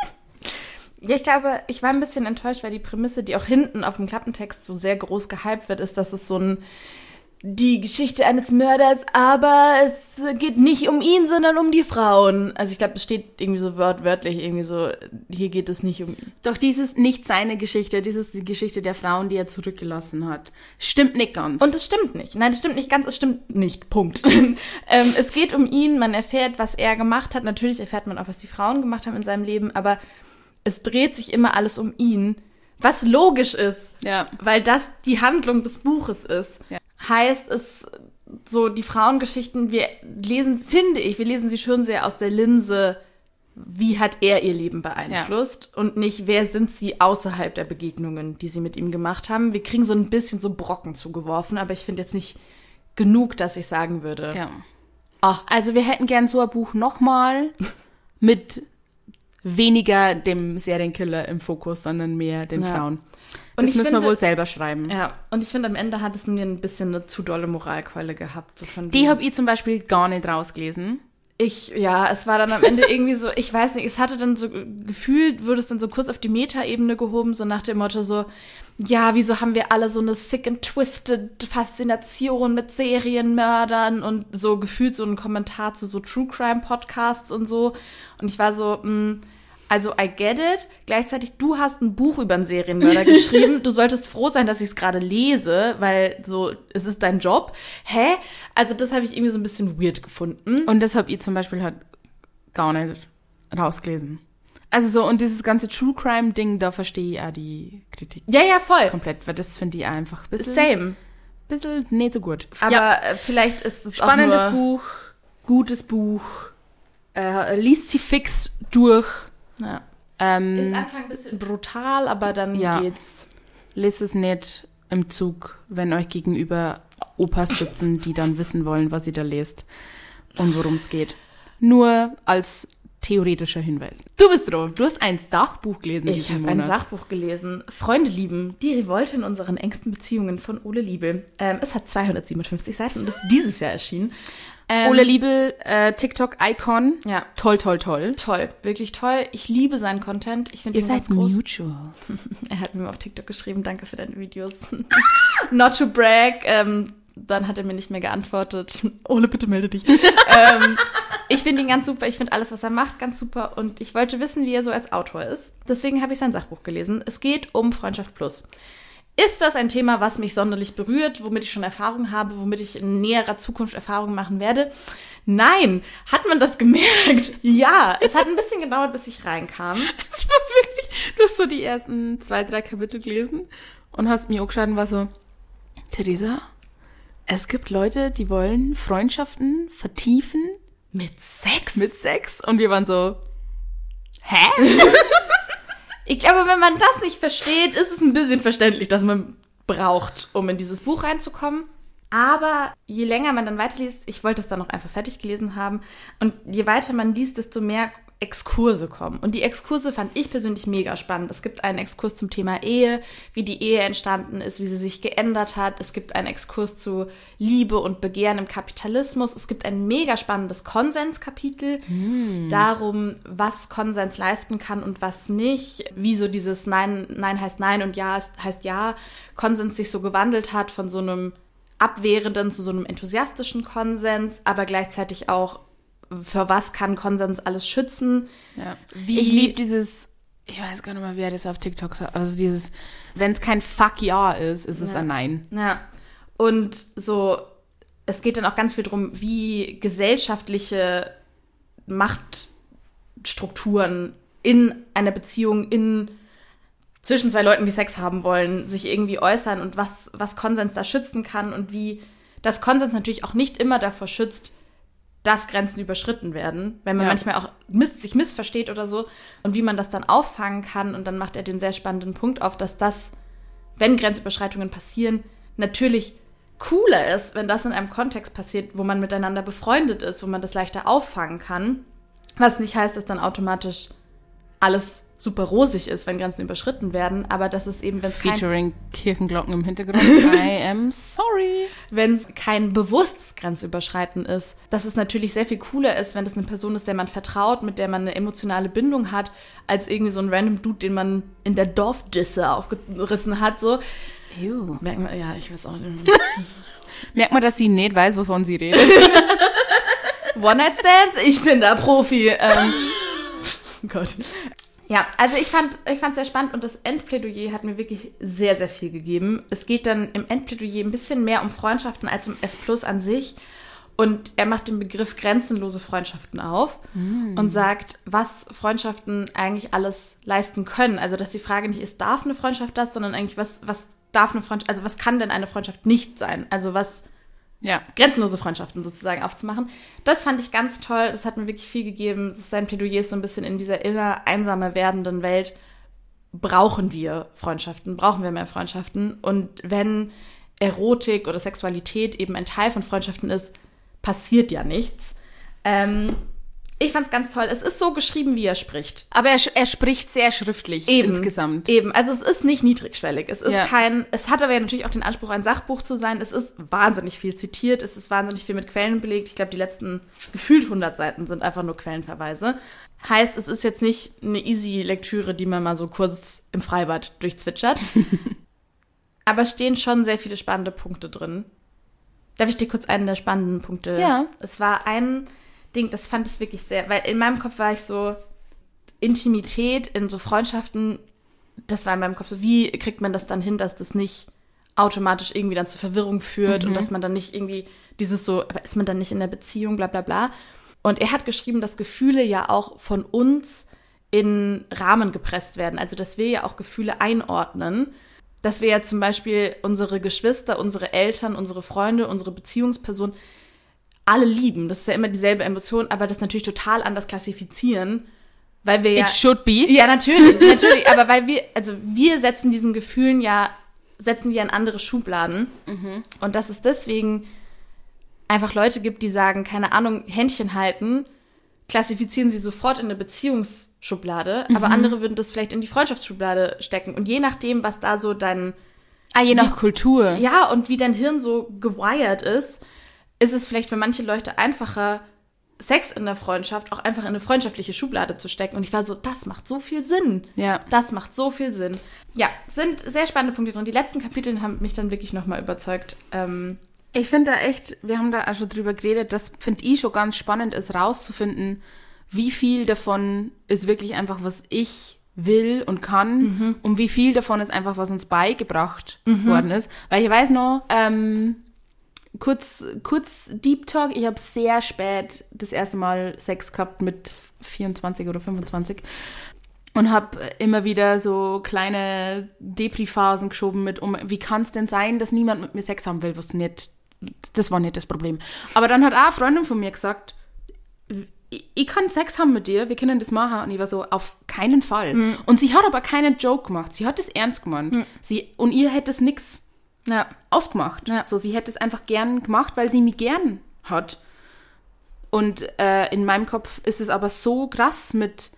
Speaker 2: Ja, ich glaube, ich war ein bisschen enttäuscht, weil die Prämisse, die auch hinten auf dem Klappentext so sehr groß gehypt wird, ist, dass es so ein die Geschichte eines Mörders, aber es geht nicht um ihn, sondern um die Frauen. Also ich glaube, es steht irgendwie so wortwörtlich, irgendwie so, hier geht es nicht um ihn.
Speaker 1: Doch dieses nicht seine Geschichte, dieses die Geschichte der Frauen, die er zurückgelassen hat. Stimmt nicht ganz.
Speaker 2: Und es stimmt nicht. Nein, es stimmt nicht ganz, es stimmt nicht. Punkt. ähm, es geht um ihn, man erfährt, was er gemacht hat. Natürlich erfährt man auch, was die Frauen gemacht haben in seinem Leben, aber es dreht sich immer alles um ihn. Was logisch ist,
Speaker 1: ja.
Speaker 2: weil das die Handlung des Buches ist. Ja. Heißt es, so die Frauengeschichten, wir lesen, finde ich, wir lesen sie schon sehr aus der Linse, wie hat er ihr Leben beeinflusst ja. und nicht, wer sind sie außerhalb der Begegnungen, die sie mit ihm gemacht haben. Wir kriegen so ein bisschen so Brocken zugeworfen, aber ich finde jetzt nicht genug, dass ich sagen würde.
Speaker 1: Ja. Oh, also wir hätten gern so ein Buch nochmal mit weniger dem Serienkiller im Fokus, sondern mehr den ja. Frauen. Und das müssen finde, wir wohl selber schreiben.
Speaker 2: Ja, und ich finde, am Ende hat es mir ein bisschen eine zu dolle Moralkeule gehabt. So von
Speaker 1: die habe ich zum Beispiel gar nicht rausgelesen.
Speaker 2: Ich, ja, es war dann am Ende irgendwie so, ich weiß nicht, es hatte dann so gefühlt, wurde es dann so kurz auf die Meta-Ebene gehoben, so nach dem Motto so, ja, wieso haben wir alle so eine sick and twisted Faszination mit Serienmördern und so gefühlt so ein Kommentar zu so True-Crime-Podcasts und so. Und ich war so, mh, also I get it. Gleichzeitig, du hast ein Buch über einen Serienmörder geschrieben. Du solltest froh sein, dass ich es gerade lese, weil so, es ist dein Job. Hä? Also das habe ich irgendwie so ein bisschen weird gefunden.
Speaker 1: Und das habe ich zum Beispiel halt gar nicht rausgelesen. Also so, und dieses ganze True-Crime-Ding, da verstehe ich auch die Kritik.
Speaker 2: Ja, ja, voll.
Speaker 1: Komplett, weil das finde ich einfach ein bisschen...
Speaker 2: Same.
Speaker 1: Bisschen nicht so gut.
Speaker 2: Aber
Speaker 1: ja.
Speaker 2: vielleicht ist es
Speaker 1: Spannendes
Speaker 2: auch nur...
Speaker 1: Buch, gutes Buch, äh, liest sie fix durch.
Speaker 2: Ja.
Speaker 1: Ähm,
Speaker 2: ist Anfang ein bisschen brutal, aber dann
Speaker 1: ja.
Speaker 2: geht's.
Speaker 1: Lest es nicht im Zug, wenn euch gegenüber Opas sitzen, die dann wissen wollen, was ihr da lest und worum es geht. Nur als theoretischer Hinweis. Du bist dran. Du hast ein Sachbuch gelesen
Speaker 2: Ich habe ein Sachbuch gelesen. Freunde lieben, die Revolte in unseren engsten Beziehungen von Ole Liebel. Ähm, es hat zweihundertsiebenundfünfzig Seiten und ist dieses Jahr erschienen. Ähm,
Speaker 1: Ole Liebel, äh, TikTok-Icon.
Speaker 2: Ja.
Speaker 1: Toll, toll, toll.
Speaker 2: Toll, wirklich toll. Ich liebe seinen Content. Ich finde
Speaker 1: Ihr
Speaker 2: ihn
Speaker 1: seid
Speaker 2: ganz groß.
Speaker 1: Mutuals.
Speaker 2: Er hat mir auf TikTok geschrieben, danke für deine Videos. Not to brag. Ähm, dann hat er mir nicht mehr geantwortet. Ole, bitte melde dich. ähm, ich finde ihn ganz super. Ich finde alles, was er macht, ganz super. Und ich wollte wissen, wie er so als Autor ist. Deswegen habe ich sein Sachbuch gelesen. Es geht um Freundschaft Plus. Ist das ein Thema, was mich sonderlich berührt, womit ich schon Erfahrung habe, womit ich in näherer Zukunft Erfahrungen machen werde? Nein. Hat man das gemerkt? Ja. Es hat ein bisschen gedauert, bis ich reinkam.
Speaker 1: Es war wirklich, du hast so die ersten zwei, drei Kapitel gelesen und hast mir auch geschaut und war so, Theresa, es gibt Leute, die wollen Freundschaften vertiefen.
Speaker 2: Mit Sex?
Speaker 1: Mit Sex. Und wir waren so, hä?
Speaker 2: Ich glaube, wenn man das nicht versteht, ist es ein bisschen verständlich, dass man braucht, um in dieses Buch reinzukommen. Aber je länger man dann weiterliest, ich wollte es dann auch einfach fertig gelesen haben, und je weiter man liest, desto mehr Exkurse kommen. Und die Exkurse fand ich persönlich mega spannend. Es gibt einen Exkurs zum Thema Ehe, wie die Ehe entstanden ist, wie sie sich geändert hat. Es gibt einen Exkurs zu Liebe und Begehren im Kapitalismus. Es gibt ein mega spannendes Konsenskapitel mm. darum, was Konsens leisten kann und was nicht. Wie so dieses Nein, Nein heißt Nein und Ja heißt Ja, Konsens sich so gewandelt hat von so einem abwehrenden zu so einem enthusiastischen Konsens, aber gleichzeitig auch, für was kann Konsens alles schützen?
Speaker 1: Ja. Wie ich liebe dieses, ich weiß gar nicht mal, wer das auf TikTok sagt, also dieses, wenn es kein Fuck Ja ist, ist es
Speaker 2: ja.
Speaker 1: ein Nein.
Speaker 2: Ja, und so, es geht dann auch ganz viel darum, wie gesellschaftliche Machtstrukturen in einer Beziehung, in zwischen zwei Leuten, die Sex haben wollen, sich irgendwie äußern und was, was Konsens da schützen kann und wie das Konsens natürlich auch nicht immer davor schützt, dass Grenzen überschritten werden, wenn man ja. manchmal auch miss- sich missversteht oder so, und wie man das dann auffangen kann. Und dann macht er den sehr spannenden Punkt auf, dass das, wenn Grenzüberschreitungen passieren, natürlich cooler ist, wenn das in einem Kontext passiert, wo man miteinander befreundet ist, wo man das leichter auffangen kann, was nicht heißt, dass dann automatisch alles super rosig ist, wenn Grenzen überschritten werden, aber dass es eben, wenn es kein...
Speaker 1: Featuring Kirchenglocken im Hintergrund. I am sorry.
Speaker 2: Wenn es kein bewusstes Grenzüberschreiten ist, dass es natürlich sehr viel cooler ist, wenn das eine Person ist, der man vertraut, mit der man eine emotionale Bindung hat, als irgendwie so ein random Dude, den man in der Dorfdisse aufgerissen hat, so.
Speaker 1: Ew.
Speaker 2: Merkt man, ja, ich weiß auch nicht.
Speaker 1: Merkt man, dass sie nicht weiß, wovon sie redet.
Speaker 2: One-Night-Stands, ich bin da Profi. Ähm, Gott. Ja, also ich fand ich fand es sehr spannend und das Endplädoyer hat mir wirklich sehr, sehr viel gegeben. Es geht dann im Endplädoyer ein bisschen mehr um Freundschaften als um F plus an sich. Und er macht den Begriff grenzenlose Freundschaften auf mm. und sagt, was Freundschaften eigentlich alles leisten können. Also, dass die Frage nicht ist, darf eine Freundschaft das, sondern eigentlich, was, was darf eine Freundschaft, also was kann denn eine Freundschaft nicht sein? Also was ja. grenzenlose Freundschaften sozusagen aufzumachen. Das fand ich ganz toll, das hat mir wirklich viel gegeben. Sein Plädoyer ist so ein bisschen in dieser immer einsamer werdenden Welt, brauchen wir Freundschaften, brauchen wir mehr Freundschaften. Und wenn Erotik oder Sexualität eben ein Teil von Freundschaften ist, passiert ja nichts. Ähm, ich fand's ganz toll. Es ist so geschrieben, wie er spricht.
Speaker 1: Aber er, er spricht sehr schriftlich
Speaker 2: eben,
Speaker 1: insgesamt.
Speaker 2: Eben, also es ist nicht niedrigschwellig. Es ist
Speaker 1: ja.
Speaker 2: kein, es hat aber ja natürlich auch den Anspruch, ein Sachbuch zu sein. Es ist wahnsinnig viel zitiert, es ist wahnsinnig viel mit Quellen belegt. Ich glaube, die letzten gefühlt hundert Seiten sind einfach nur Quellenverweise. Heißt, es ist jetzt nicht eine easy Lektüre, die man mal so kurz im Freibad durchzwitschert. Aber es stehen schon sehr viele spannende Punkte drin. Darf ich dir kurz einen der spannenden Punkte?
Speaker 1: Ja.
Speaker 2: Es war ein Ding, das fand ich wirklich sehr, weil in meinem Kopf war ich so, Intimität in so Freundschaften, das war in meinem Kopf so, wie kriegt man das dann hin, dass das nicht automatisch irgendwie dann zur Verwirrung führt mhm. und dass man dann nicht irgendwie dieses so, aber ist man dann nicht in der Beziehung, bla bla bla. Und er hat geschrieben, dass Gefühle ja auch von uns in Rahmen gepresst werden, also dass wir ja auch Gefühle einordnen, dass wir ja zum Beispiel unsere Geschwister, unsere Eltern, unsere Freunde, unsere Beziehungspersonen alle lieben. Das ist ja immer dieselbe Emotion, aber das natürlich total anders klassifizieren, weil wir ja...
Speaker 1: It should be.
Speaker 2: Ja, natürlich, natürlich. Aber weil wir, also wir setzen diesen Gefühlen ja, setzen die ja in andere Schubladen. Mhm. Und dass es deswegen einfach Leute gibt, die sagen, keine Ahnung, Händchen halten, klassifizieren sie sofort in eine Beziehungsschublade, mhm. aber andere würden das vielleicht in die Freundschaftsschublade stecken. Und je nachdem, was da so dein...
Speaker 1: Ah, je nach wie, Kultur.
Speaker 2: Ja, und wie dein Hirn so gewired ist, ist es vielleicht für manche Leute einfacher, Sex in der Freundschaft auch einfach in eine freundschaftliche Schublade zu stecken. Und ich war so, das macht so viel Sinn.
Speaker 1: Ja.
Speaker 2: Das macht so viel Sinn. Ja, sind sehr spannende Punkte drin. Die letzten Kapitel haben mich dann wirklich nochmal überzeugt. Ähm,
Speaker 1: ich finde da echt, wir haben da auch schon drüber geredet, das finde ich schon ganz spannend ist, rauszufinden, wie viel davon ist wirklich einfach, was ich will und kann mhm. und wie viel davon ist einfach, was uns beigebracht mhm. worden ist. Weil ich weiß noch, ähm, Kurz, kurz Deep Talk, ich habe sehr spät das erste Mal Sex gehabt mit vierundzwanzig oder fünfundzwanzig und habe immer wieder so kleine Depri-Phasen geschoben mit, um, wie kann es denn sein, dass niemand mit mir Sex haben will, was nicht, das war nicht das Problem. Aber dann hat auch eine Freundin von mir gesagt, ich, ich kann Sex haben mit dir, wir können das machen. Und ich war so, auf keinen Fall. Mhm. Und sie hat aber keinen Joke gemacht, sie hat es ernst gemeint. Mhm. Sie, und ihr hätte es nix Ja, ausgemacht. Ja. So, sie hätte es einfach gern gemacht, weil sie mich gern hat. Und äh, in meinem Kopf ist es aber so krass mit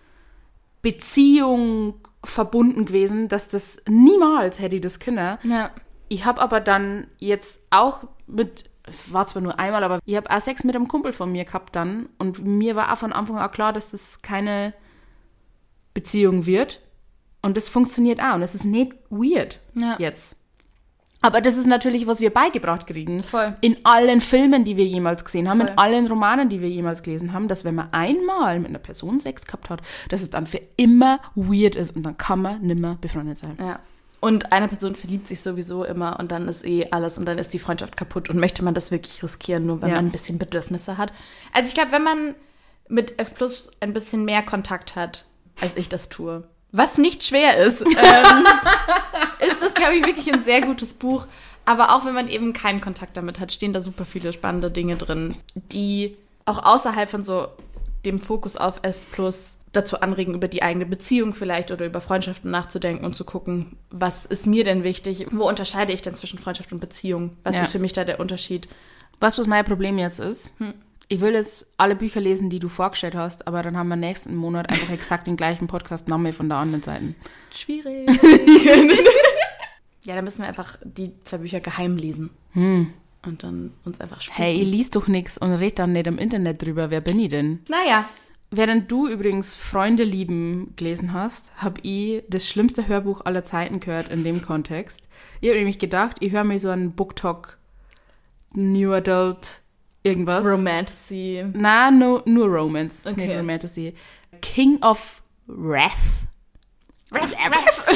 Speaker 1: Beziehung verbunden gewesen, dass das niemals hätte ich das können.
Speaker 2: Ja.
Speaker 1: Ich habe aber dann jetzt auch mit, es war zwar nur einmal, aber ich habe auch Sex mit einem Kumpel von mir gehabt dann. Und mir war auch von Anfang an klar, dass das keine Beziehung wird. Und das funktioniert auch. Und es ist nicht weird
Speaker 2: ja.
Speaker 1: jetzt. Aber das ist natürlich, was wir beigebracht kriegen.
Speaker 2: Voll.
Speaker 1: In allen Filmen, die wir jemals gesehen haben,
Speaker 2: Voll.
Speaker 1: in allen Romanen, die wir jemals gelesen haben, dass wenn man einmal mit einer Person Sex gehabt hat, dass es dann für immer weird ist und dann kann man nimmer befreundet sein.
Speaker 2: Ja. Und eine Person verliebt sich sowieso immer und dann ist eh alles und dann ist die Freundschaft kaputt und möchte man das wirklich riskieren, nur wenn ja. man ein bisschen Bedürfnisse hat. Also ich glaube, wenn man mit F plus ein bisschen mehr Kontakt hat, als ich das tue, was nicht schwer ist, ähm, ist das, glaube ich, wirklich ein sehr gutes Buch. Aber auch wenn man eben keinen Kontakt damit hat, stehen da super viele spannende Dinge drin, die auch außerhalb von so dem Fokus auf F plus dazu anregen, über die eigene Beziehung vielleicht oder über Freundschaften nachzudenken und zu gucken, was ist mir denn wichtig? Wo unterscheide ich denn zwischen Freundschaft und Beziehung? Was ja. ist für mich da der Unterschied?
Speaker 1: Was, was mein Problem jetzt ist, hm. Ich will jetzt alle Bücher lesen, die du vorgestellt hast, aber dann haben wir nächsten Monat einfach exakt den gleichen Podcast-Name von der anderen Seite.
Speaker 2: Schwierig. Ja, dann müssen wir einfach die zwei Bücher geheim lesen.
Speaker 1: Hm.
Speaker 2: Und dann uns einfach spielen.
Speaker 1: Hey, ich lies doch nichts und red dann nicht im Internet drüber. Wer bin ich denn?
Speaker 2: Naja.
Speaker 1: Während du übrigens Freunde lieben gelesen hast, habe ich das schlimmste Hörbuch aller Zeiten gehört in dem Kontext. Ich habe nämlich gedacht, ich höre mir so einen Booktalk, New Adult, irgendwas.
Speaker 2: Romantasy.
Speaker 1: Na, no, nur Romance. Das
Speaker 2: Okay.
Speaker 1: ist nicht Romantasy. King of Wrath. Wrath, Wrath.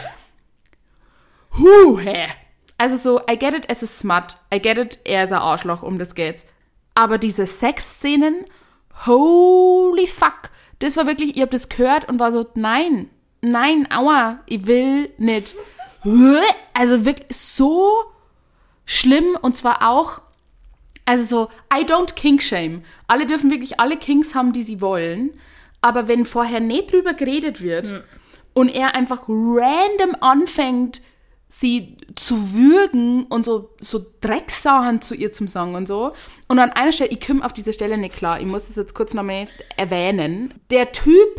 Speaker 1: Huh, hä. Also so, I get it, es ist smut. I get it, er ist ein Arschloch, um das geht's. Aber diese Sexszenen, holy fuck. Das war wirklich, ich hab das gehört und war so, nein, nein, aua, ich will nicht. Also wirklich so schlimm und zwar auch, also so, I don't kink shame. Alle dürfen wirklich alle Kinks haben, die sie wollen. Aber wenn vorher nicht drüber geredet wird hm. und er einfach random anfängt, sie zu würgen und so, so Drecksachen zu ihr zum Sagen und so. Und an einer Stelle, ich komme auf diese Stelle nicht klar, ich muss das jetzt kurz nochmal erwähnen. Der Typ,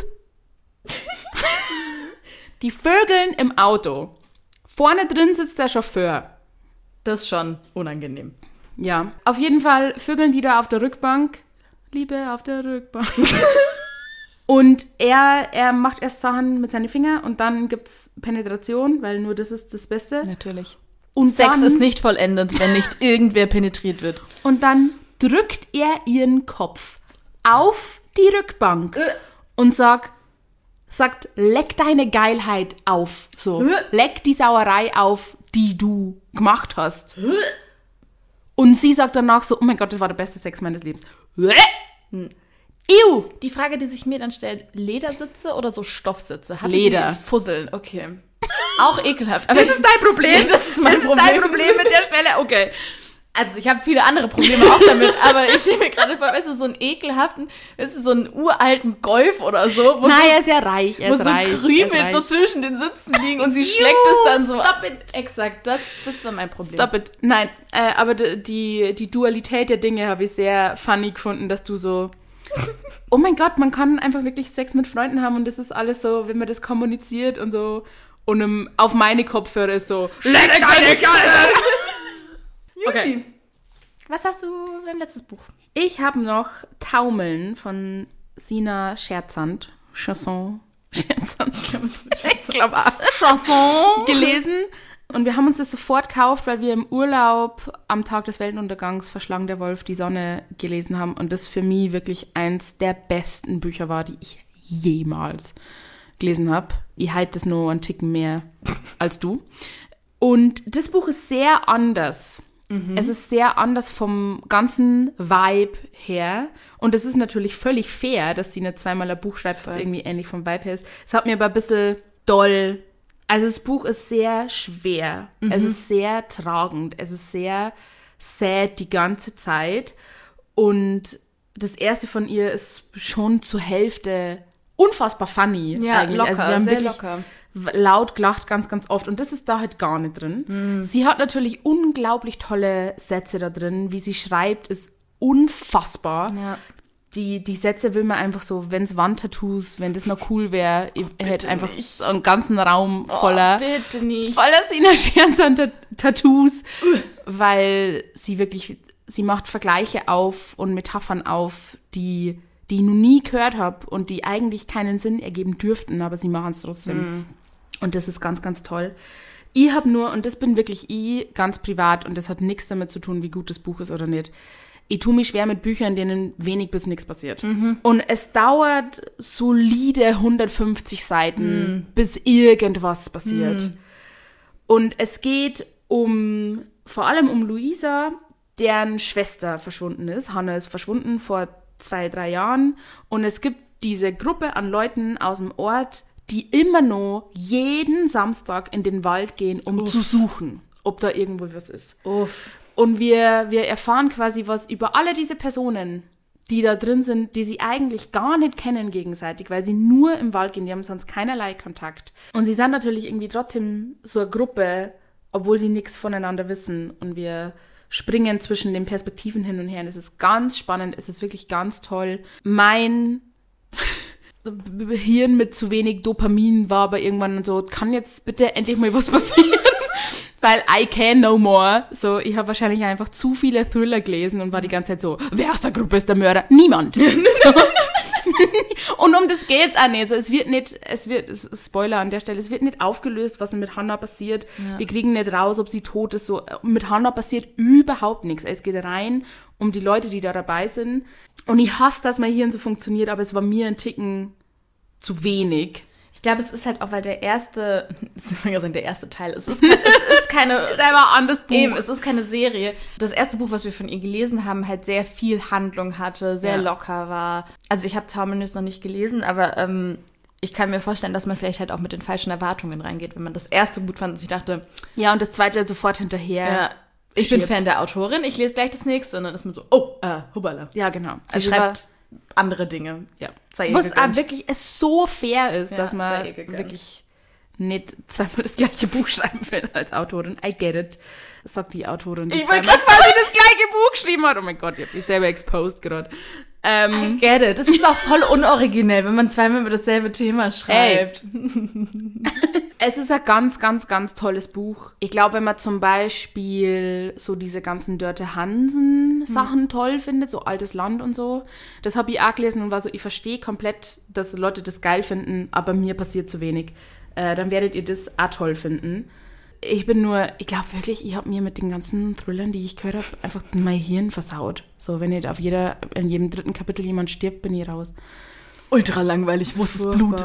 Speaker 1: die Vögeln im Auto. Vorne drin sitzt der Chauffeur.
Speaker 2: Das ist schon unangenehm.
Speaker 1: Ja, auf jeden Fall vögeln die da auf der Rückbank. Liebe auf der Rückbank. Und er, er macht erst Sachen mit seinen Fingern und dann gibt's Penetration, weil nur das ist das Beste.
Speaker 2: Natürlich.
Speaker 1: Und
Speaker 2: Sex
Speaker 1: dann,
Speaker 2: ist nicht vollendet, wenn nicht irgendwer penetriert wird.
Speaker 1: Und dann drückt er ihren Kopf auf die Rückbank und sagt, sagt, leck deine Geilheit auf. So, leck die Sauerei auf, die du gemacht hast. Und sie sagt danach so, oh mein Gott, das war der beste Sex meines Lebens. Ew!
Speaker 2: Die Frage, die sich mir dann stellt, Ledersitze oder so Stoffsitze? Hatte
Speaker 1: Leder.
Speaker 2: Sie Fusseln, okay. Auch ekelhaft. Aber
Speaker 1: Das ist dein Problem.
Speaker 2: Das ist mein
Speaker 1: das
Speaker 2: Problem.
Speaker 1: ist dein Problem mit der Stelle. Okay.
Speaker 2: Also ich habe viele andere Probleme auch damit, aber ich stelle mir gerade vor, weißt du, so einen ekelhaften, weißt du, so einen uralten Golf oder so, wo
Speaker 1: Nein,
Speaker 2: so,
Speaker 1: er ist ja reich, er
Speaker 2: wo
Speaker 1: ist
Speaker 2: so
Speaker 1: reich. er ist
Speaker 2: Krümel
Speaker 1: reich.
Speaker 2: so zwischen den Sitzen liegen und sie schlägt es dann so ab. Exakt, das, das war mein Problem.
Speaker 1: Stop it. Nein, äh, aber d- die, die Dualität der Dinge habe ich sehr funny gefunden, dass du so, oh mein Gott, man kann einfach wirklich Sex mit Freunden haben und das ist alles so, wenn man das kommuniziert und so. Und um, auf meine Kopfhörer ist so, leck deine Geile! Okay.
Speaker 2: Was hast du dein letztes Buch?
Speaker 1: Ich habe noch Taumeln von Sina Scherzand, Chanson, Scherzand, ich glaube auch,
Speaker 2: Chanson
Speaker 1: gelesen. Und wir haben uns das sofort gekauft, weil wir im Urlaub am Tag des Weltuntergangs Verschlang der Wolf die Sonne gelesen haben. Und das für mich wirklich eins der besten Bücher war, die ich jemals gelesen habe. Ich hype das nur einen Ticken mehr als du. Und das Buch ist sehr anders. Mhm. Es ist sehr anders vom ganzen Vibe her. Und es ist natürlich völlig fair, dass sie nicht zweimal ein Buch schreibt, das irgendwie ähnlich vom Vibe her ist. Es hat mir aber ein bisschen doll. Also das Buch ist sehr schwer. Mhm. Es ist sehr tragend. Es ist sehr sad die ganze Zeit. Und das erste von ihr ist schon zur Hälfte unfassbar funny.
Speaker 2: Ja,
Speaker 1: eigentlich.
Speaker 2: locker,
Speaker 1: also wir haben
Speaker 2: sehr
Speaker 1: wirklich
Speaker 2: locker.
Speaker 1: laut gelacht ganz, ganz oft. Und das ist da halt gar nicht drin. Mhm. Sie hat natürlich unglaublich tolle Sätze da drin. Wie sie schreibt, ist unfassbar.
Speaker 2: Ja.
Speaker 1: Die, die Sätze will man einfach so, wenn es Wandtattoos, wenn das noch cool wäre, ich hätte einfach
Speaker 2: nicht.
Speaker 1: so einen ganzen Raum voller,
Speaker 2: Oh, bitte nicht.
Speaker 1: voller Sina Scherzand-Tattoos, weil sie wirklich, sie macht Vergleiche auf und Metaphern auf, die, die ich noch nie gehört habe und die eigentlich keinen Sinn ergeben dürften, aber sie machen es trotzdem. Mm. Und das ist ganz, ganz toll. Ich habe nur, und das bin wirklich ich, ganz privat, und das hat nichts damit zu tun, wie gut das Buch ist oder nicht, ich tue mich schwer mit Büchern, denen wenig bis nichts passiert. Mhm. Und es dauert solide hundertfünfzig Seiten, mhm. bis irgendwas passiert. Mhm. Und es geht um, vor allem um Luisa, deren Schwester verschwunden ist. Hannah ist verschwunden vor zwei, drei Jahren. Und es gibt diese Gruppe an Leuten aus dem Ort, die immer noch jeden Samstag in den Wald gehen, um Uff. zu suchen, ob da irgendwo was ist.
Speaker 2: Uff.
Speaker 1: Und wir, wir erfahren quasi was über alle diese Personen, die da drin sind, die sie eigentlich gar nicht kennen gegenseitig, weil sie nur im Wald gehen, die haben sonst keinerlei Kontakt. Und sie sind natürlich irgendwie trotzdem so eine Gruppe, obwohl sie nichts voneinander wissen. Und wir springen zwischen den Perspektiven hin und her. Und es ist ganz spannend, es ist wirklich ganz toll. Mein Hirn mit zu wenig Dopamin war aber irgendwann so, kann jetzt bitte endlich mal was passieren? Weil I can no more. So, ich habe wahrscheinlich einfach zu viele Thriller gelesen und war die ganze Zeit so, wer aus der Gruppe ist der Mörder? Niemand. So. Und um das geht's auch nicht. So, es wird nicht, es wird, Spoiler an der Stelle, es wird nicht aufgelöst, was mit Hannah passiert. Ja. Wir kriegen nicht raus, ob sie tot ist. So, mit Hannah passiert überhaupt nichts. Es geht rein um die Leute, die da dabei sind. Und ich hasse, dass mein Hirn so funktioniert, aber es war mir ein Ticken zu wenig.
Speaker 2: Ich glaube, es ist halt auch, weil der erste, ich will sagen, der erste Teil, es ist, es ist keine,
Speaker 1: es ist einfach ein anderes Buch.
Speaker 2: Eben, es ist keine Serie. Das erste Buch, was wir von ihr gelesen haben, halt sehr viel Handlung hatte, sehr ja. locker war. Also ich habe Terminus noch nicht gelesen, aber ähm, ich kann mir vorstellen, dass man vielleicht halt auch mit den falschen Erwartungen reingeht, wenn man das erste gut fand und ich dachte...
Speaker 1: Ja, und das zweite halt sofort hinterher.
Speaker 2: Ja, ich schiebt. bin Fan der Autorin, ich lese gleich das nächste und dann ist man so, oh, äh, hubala.
Speaker 1: Ja, genau.
Speaker 2: Sie also schreibt andere Dinge.
Speaker 1: Ja. Was auch wirklich es so fair ist, ja, dass man wirklich nicht zweimal das gleiche Buch schreiben will als Autorin. I get it, sagt die Autorin, die
Speaker 2: ich
Speaker 1: zweimal quasi das gleiche Buch geschrieben hat. Oh mein Gott, ich hab mich selber exposed gerade.
Speaker 2: Ähm, I get it. Das ist auch voll unoriginell, wenn man zweimal über dasselbe Thema schreibt.
Speaker 1: Es ist ein ganz, ganz, ganz tolles Buch. Ich glaube, wenn man zum Beispiel so diese ganzen Dörte Hansen-Sachen hm. toll findet, so altes Land und so, das habe ich auch gelesen und war so, ich verstehe komplett, dass Leute das geil finden, aber mir passiert zu wenig. Äh, dann werdet ihr das auch toll finden. Ich bin nur, ich glaube wirklich, ich habe mir mit den ganzen Thrillern, die ich gehört habe, einfach mein Hirn versaut. So, wenn nicht auf jeder, in jedem dritten Kapitel jemand stirbt, bin ich raus.
Speaker 2: Ultra langweilig, wo ist das Blut?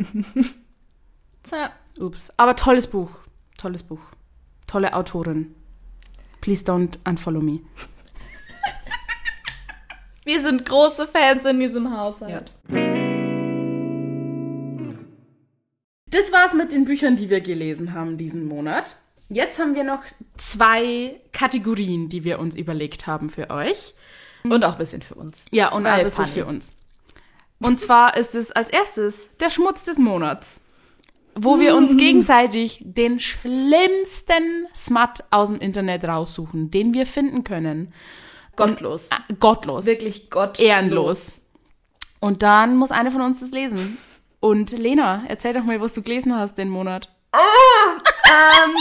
Speaker 1: Tja. Ups. Aber tolles Buch. Tolles Buch. Tolle Autorin. Please don't unfollow me.
Speaker 2: Wir sind große Fans in diesem Haushalt. Ja.
Speaker 1: Das war's mit den Büchern, die wir gelesen haben diesen Monat. Jetzt haben wir noch zwei Kategorien, die wir uns überlegt haben für euch.
Speaker 2: Und auch ein bisschen für uns.
Speaker 1: Ja, und auch ein bisschen für uns. Und zwar ist es als erstes der Schmutz des Monats, wo wir uns gegenseitig den schlimmsten Smut aus dem Internet raussuchen, den wir finden können.
Speaker 2: Gottlos.
Speaker 1: Und, äh, gottlos.
Speaker 2: Wirklich gottlos.
Speaker 1: Ehrenlos. Und dann muss eine von uns das lesen. Und Lena, erzähl doch mal, was du gelesen hast den Monat.
Speaker 2: Ah, ähm,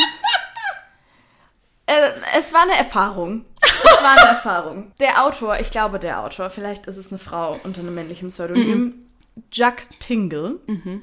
Speaker 2: äh, es war eine Erfahrung. Es war eine Erfahrung. Der Autor, ich glaube der Autor, vielleicht ist es eine Frau unter einem männlichen Pseudonym, mhm. Jack Tingle. Mhm.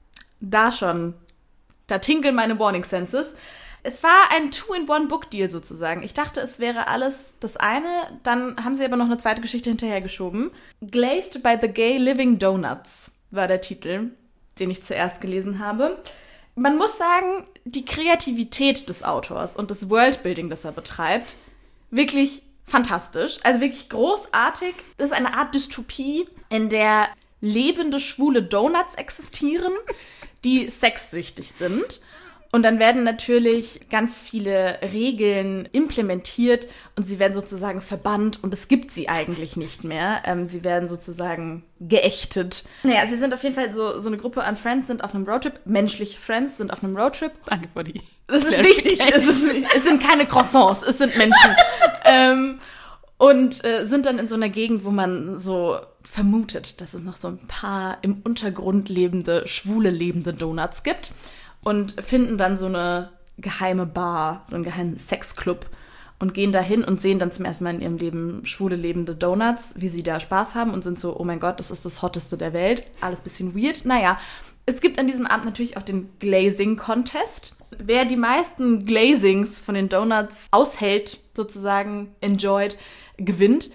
Speaker 2: Da schon, da tingeln meine Warning Senses. Es war ein Two-in-One-Book-Deal sozusagen. Ich dachte, es wäre alles das eine. Dann haben sie aber noch eine zweite Geschichte hinterhergeschoben. Glazed by the Gay Living Donuts war der Titel, den ich zuerst gelesen habe. Man muss sagen, die Kreativität des Autors und das Worldbuilding, das er betreibt, wirklich fantastisch. Also wirklich großartig. Das ist eine Art Dystopie, in der lebende schwule Donuts existieren, die sexsüchtig sind. Und dann werden natürlich ganz viele Regeln implementiert und sie werden sozusagen verbannt und es gibt sie eigentlich nicht mehr. Ähm, sie werden sozusagen geächtet. Naja, sie sind auf jeden Fall so, so eine Gruppe an Friends, sind auf einem Roadtrip. Menschliche Friends sind auf einem Roadtrip.
Speaker 1: Danke für die.
Speaker 2: Das ist wichtig. Es, ist, es sind keine Croissants, es sind Menschen. ähm, und äh, sind dann in so einer Gegend, wo man so vermutet, dass es noch so ein paar im Untergrund lebende, schwule lebende Donuts gibt. Und finden dann so eine geheime Bar, so einen geheimen Sexclub und gehen da hin und sehen dann zum ersten Mal in ihrem Leben schwule lebende Donuts, wie sie da Spaß haben und sind so, oh mein Gott, das ist das Hotteste der Welt. Alles bisschen weird. Naja, es gibt an diesem Abend natürlich auch den Glazing-Contest. Wer die meisten Glazings von den Donuts aushält, sozusagen enjoyed, gewinnt.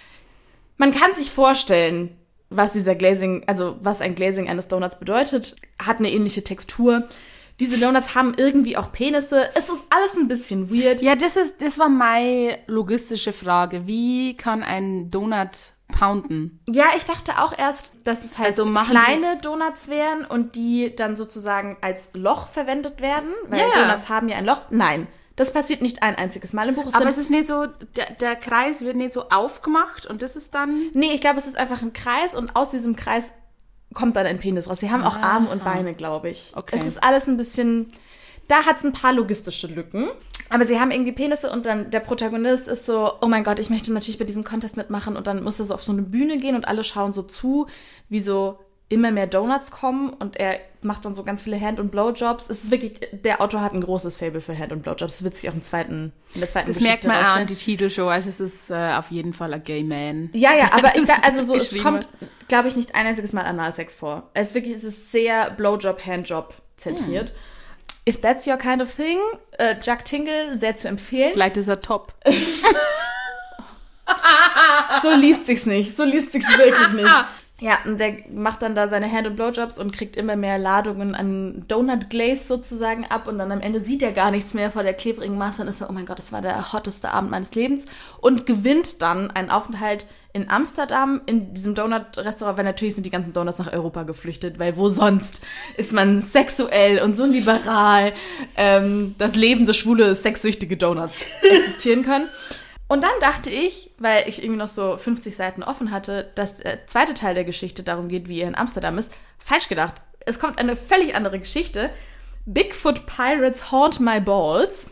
Speaker 2: Man kann sich vorstellen, was dieser Glazing, also was ein Glazing eines Donuts bedeutet, hat eine ähnliche Textur. Diese Donuts haben irgendwie auch Penisse. Es ist alles ein bisschen weird.
Speaker 1: Ja, das ist, das war meine logistische Frage. Wie kann ein Donut pounden?
Speaker 2: Ja, ich dachte auch erst, dass es halt
Speaker 1: also
Speaker 2: kleine Donuts wären und die dann sozusagen als Loch verwendet werden. Weil
Speaker 1: ja.
Speaker 2: Donuts haben ja ein Loch. Nein, das passiert nicht ein einziges Mal im Buch. Es
Speaker 1: Aber es ist nicht so, der, der Kreis wird nicht so aufgemacht und das ist dann...
Speaker 2: Nee, ich glaube, es ist einfach ein Kreis und aus diesem Kreis kommt dann ein Penis raus. Sie haben auch Arme und Beine, glaube ich.
Speaker 1: Okay.
Speaker 2: Es ist alles ein bisschen... Da hat es ein paar logistische Lücken. Aber sie haben irgendwie Penisse und dann der Protagonist ist so, oh mein Gott, ich möchte natürlich bei diesem Contest mitmachen und dann muss er so auf so eine Bühne gehen und alle schauen so zu, wie so immer mehr Donuts kommen und er macht dann so ganz viele Hand- und Blowjobs. Es ist wirklich, der Autor hat ein großes Faible für Hand- und Blowjobs. Das wird sich auch im zweiten, in der zweiten
Speaker 1: Das
Speaker 2: Geschichte
Speaker 1: merkt man auch an die Titelshow, also es ist äh, auf jeden Fall ein Gay Man.
Speaker 2: Ja, ja, aber ich sag, also so, es
Speaker 1: geschrieben
Speaker 2: kommt, glaube ich, nicht ein einziges Mal Analsex vor. Es ist wirklich, es ist sehr Blowjob, Handjob zentriert. Hm. If that's your kind of thing, äh, Jack Tingle, sehr zu empfehlen.
Speaker 1: Vielleicht ist er top.
Speaker 2: So liest sich's nicht, so liest sich's wirklich nicht. Ja, und der macht dann da seine Hand- und Blowjobs und kriegt immer mehr Ladungen an Donut Glaze sozusagen ab und dann am Ende sieht er gar nichts mehr vor der klebrigen Masse und ist so, oh mein Gott, das war der hotteste Abend meines Lebens und gewinnt dann einen Aufenthalt in Amsterdam in diesem Donut-Restaurant, weil natürlich sind die ganzen Donuts nach Europa geflüchtet, weil wo sonst ist man sexuell und so liberal, ähm, dass lebende, schwule, sexsüchtige Donuts existieren können. Und dann dachte ich, weil ich irgendwie noch so fünfzig Seiten offen hatte, dass der zweite Teil der Geschichte darum geht, wie er in Amsterdam ist. Falsch gedacht. Es kommt eine völlig andere Geschichte. Bigfoot Pirates Haunt My Balls.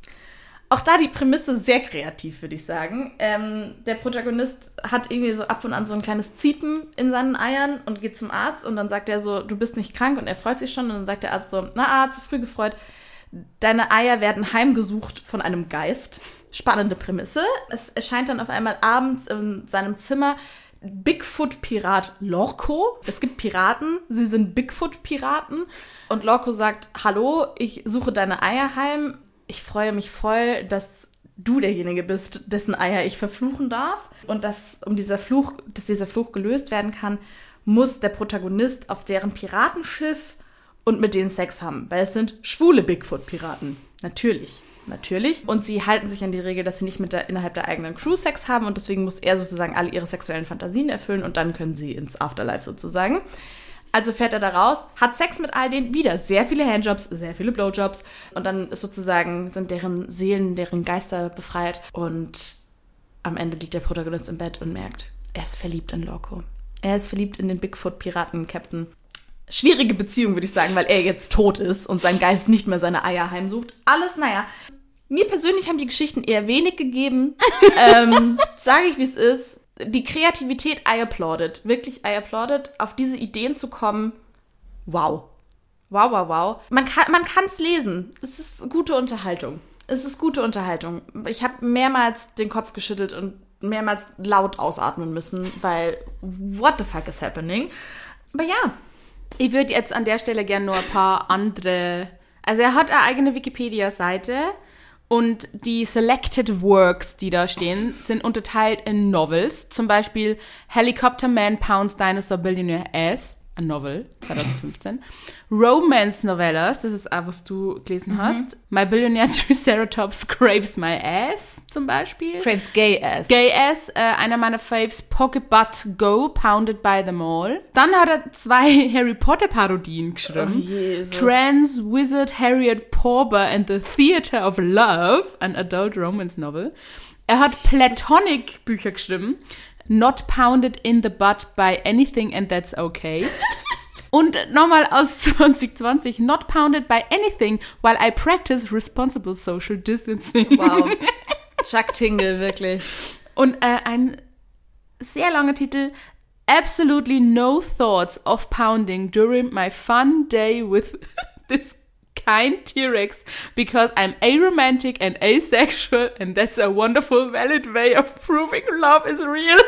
Speaker 2: Auch da die Prämisse sehr kreativ, würde ich sagen. Ähm, der Protagonist hat irgendwie so ab und an so ein kleines Ziepen in seinen Eiern und geht zum Arzt und dann sagt er so, du bist nicht krank und er freut sich schon und dann sagt der Arzt so, na, ah, zu früh gefreut. Deine Eier werden heimgesucht von einem Geist. Spannende Prämisse. Es erscheint dann auf einmal abends in seinem Zimmer Bigfoot-Pirat Lorco. Es gibt Piraten, sie sind Bigfoot-Piraten. Und Lorco sagt, hallo, ich suche deine Eier heim. Ich freue mich voll, dass du derjenige bist, dessen Eier ich verfluchen darf. Und dass, um dieser Fluch, dass dieser Fluch gelöst werden kann, muss der Protagonist auf deren Piratenschiff und mit denen Sex haben. Weil es sind schwule Bigfoot-Piraten. Natürlich. Natürlich. Und sie halten sich an die Regel, dass sie nicht mit der, innerhalb der eigenen Crew Sex haben und deswegen muss er sozusagen alle ihre sexuellen Fantasien erfüllen und dann können sie ins Afterlife sozusagen. Also fährt er da raus, hat Sex mit all denen, wieder sehr viele Handjobs, sehr viele Blowjobs und dann ist sozusagen, sind deren Seelen, deren Geister befreit und am Ende liegt der Protagonist im Bett und merkt, er ist verliebt in Lorco. Er ist verliebt in den Bigfoot-Piraten-Captain. Schwierige Beziehung, würde ich sagen, weil er jetzt tot ist und sein Geist nicht mehr seine Eier heimsucht. Alles, naja. Mir persönlich haben die Geschichten eher wenig gegeben. ähm, sage ich, wie es ist. Die Kreativität, I applauded. Wirklich, I applauded. Auf diese Ideen zu kommen, wow. Wow, wow, wow. Man kann man kann's lesen. Es ist gute Unterhaltung. Es ist gute Unterhaltung. Ich habe mehrmals den Kopf geschüttelt und mehrmals laut ausatmen müssen, weil what the fuck is happening? Aber ja.
Speaker 1: Ich würde jetzt an der Stelle gerne nur ein paar andere... Also er hat eine eigene Wikipedia-Seite und die Selected Works, die da stehen, sind unterteilt in Novels. Zum Beispiel Helicopter Man Pounds Dinosaur Billionaire Ass, ein Novel, zwanzig fünfzehn. Romance Novellas, das ist auch, was du gelesen mhm. hast. My Billionaire Triceratops Craves My Ass, zum Beispiel.
Speaker 2: Craves Gay Ass.
Speaker 1: Gay Ass, äh, einer meiner Faves, Pokebutt Go, Pounded by them all. Dann hat er zwei Harry Potter Parodien geschrieben.
Speaker 2: Oh, Jesus.
Speaker 1: Trans Wizard Harriet Porber and the Theatre of Love, ein Adult Romance Novel. Er hat Platonic Bücher geschrieben. Not Pounded in the Butt by Anything and That's Okay. Und nochmal aus zwanzig zwanzig, Not Pounded by Anything while I practice responsible social distancing.
Speaker 2: Wow. Chuck Tingle, wirklich.
Speaker 1: Und äh, ein sehr langer Titel, Absolutely no thoughts of pounding during my fun day with this kind T-Rex because I'm aromantic and asexual and that's a wonderful, valid way of proving love is real.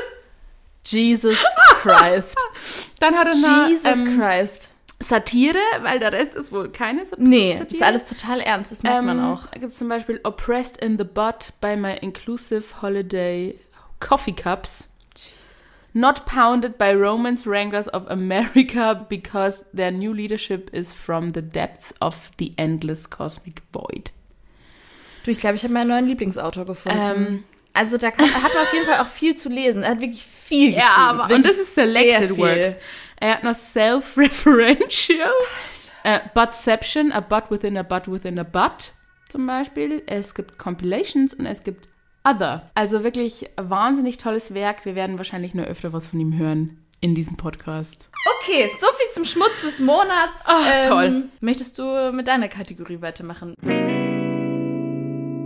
Speaker 2: Jesus Christ.
Speaker 1: Dann hat er noch
Speaker 2: Jesus
Speaker 1: ähm,
Speaker 2: Christ.
Speaker 1: Satire, weil der Rest ist wohl keine Satire.
Speaker 2: Nee, das ist alles total ernst, das merkt
Speaker 1: ähm,
Speaker 2: man auch.
Speaker 1: Da gibt es zum Beispiel Oppressed in the Butt by my inclusive holiday coffee cups. Jesus. Not pounded by romance wranglers of America because their new leadership is from the depths of the endless cosmic void.
Speaker 2: Du, ich glaube, ich habe meinen neuen Lieblingsautor gefunden.
Speaker 1: Ähm,
Speaker 2: Also da kann, hat man auf jeden Fall auch viel zu lesen. Er hat wirklich viel geschrieben.
Speaker 1: Ja, aber, und das ist Selected
Speaker 2: viel.
Speaker 1: Works. Er hat noch Self-Referential, uh, Butception, a butt within a butt within a butt zum Beispiel. Es gibt Compilations und es gibt Other. Also wirklich ein wahnsinnig tolles Werk. Wir werden wahrscheinlich nur öfter was von ihm hören in diesem Podcast.
Speaker 2: Okay, so viel zum Schmutz des Monats.
Speaker 1: Ach, ähm, toll.
Speaker 2: Möchtest du mit deiner Kategorie weitermachen?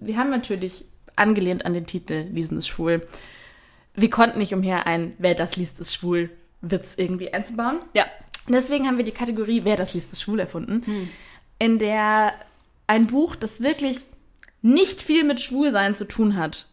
Speaker 2: wir haben natürlich angelehnt an den Titel Lesen ist schwul. Wir konnten nicht umher, ein Wer das liest, ist schwul Witz irgendwie einzubauen.
Speaker 1: Ja.
Speaker 2: Deswegen haben wir die Kategorie Wer das liest, ist schwul erfunden, hm. in der ein Buch, das wirklich nicht viel mit Schwulsein zu tun hat,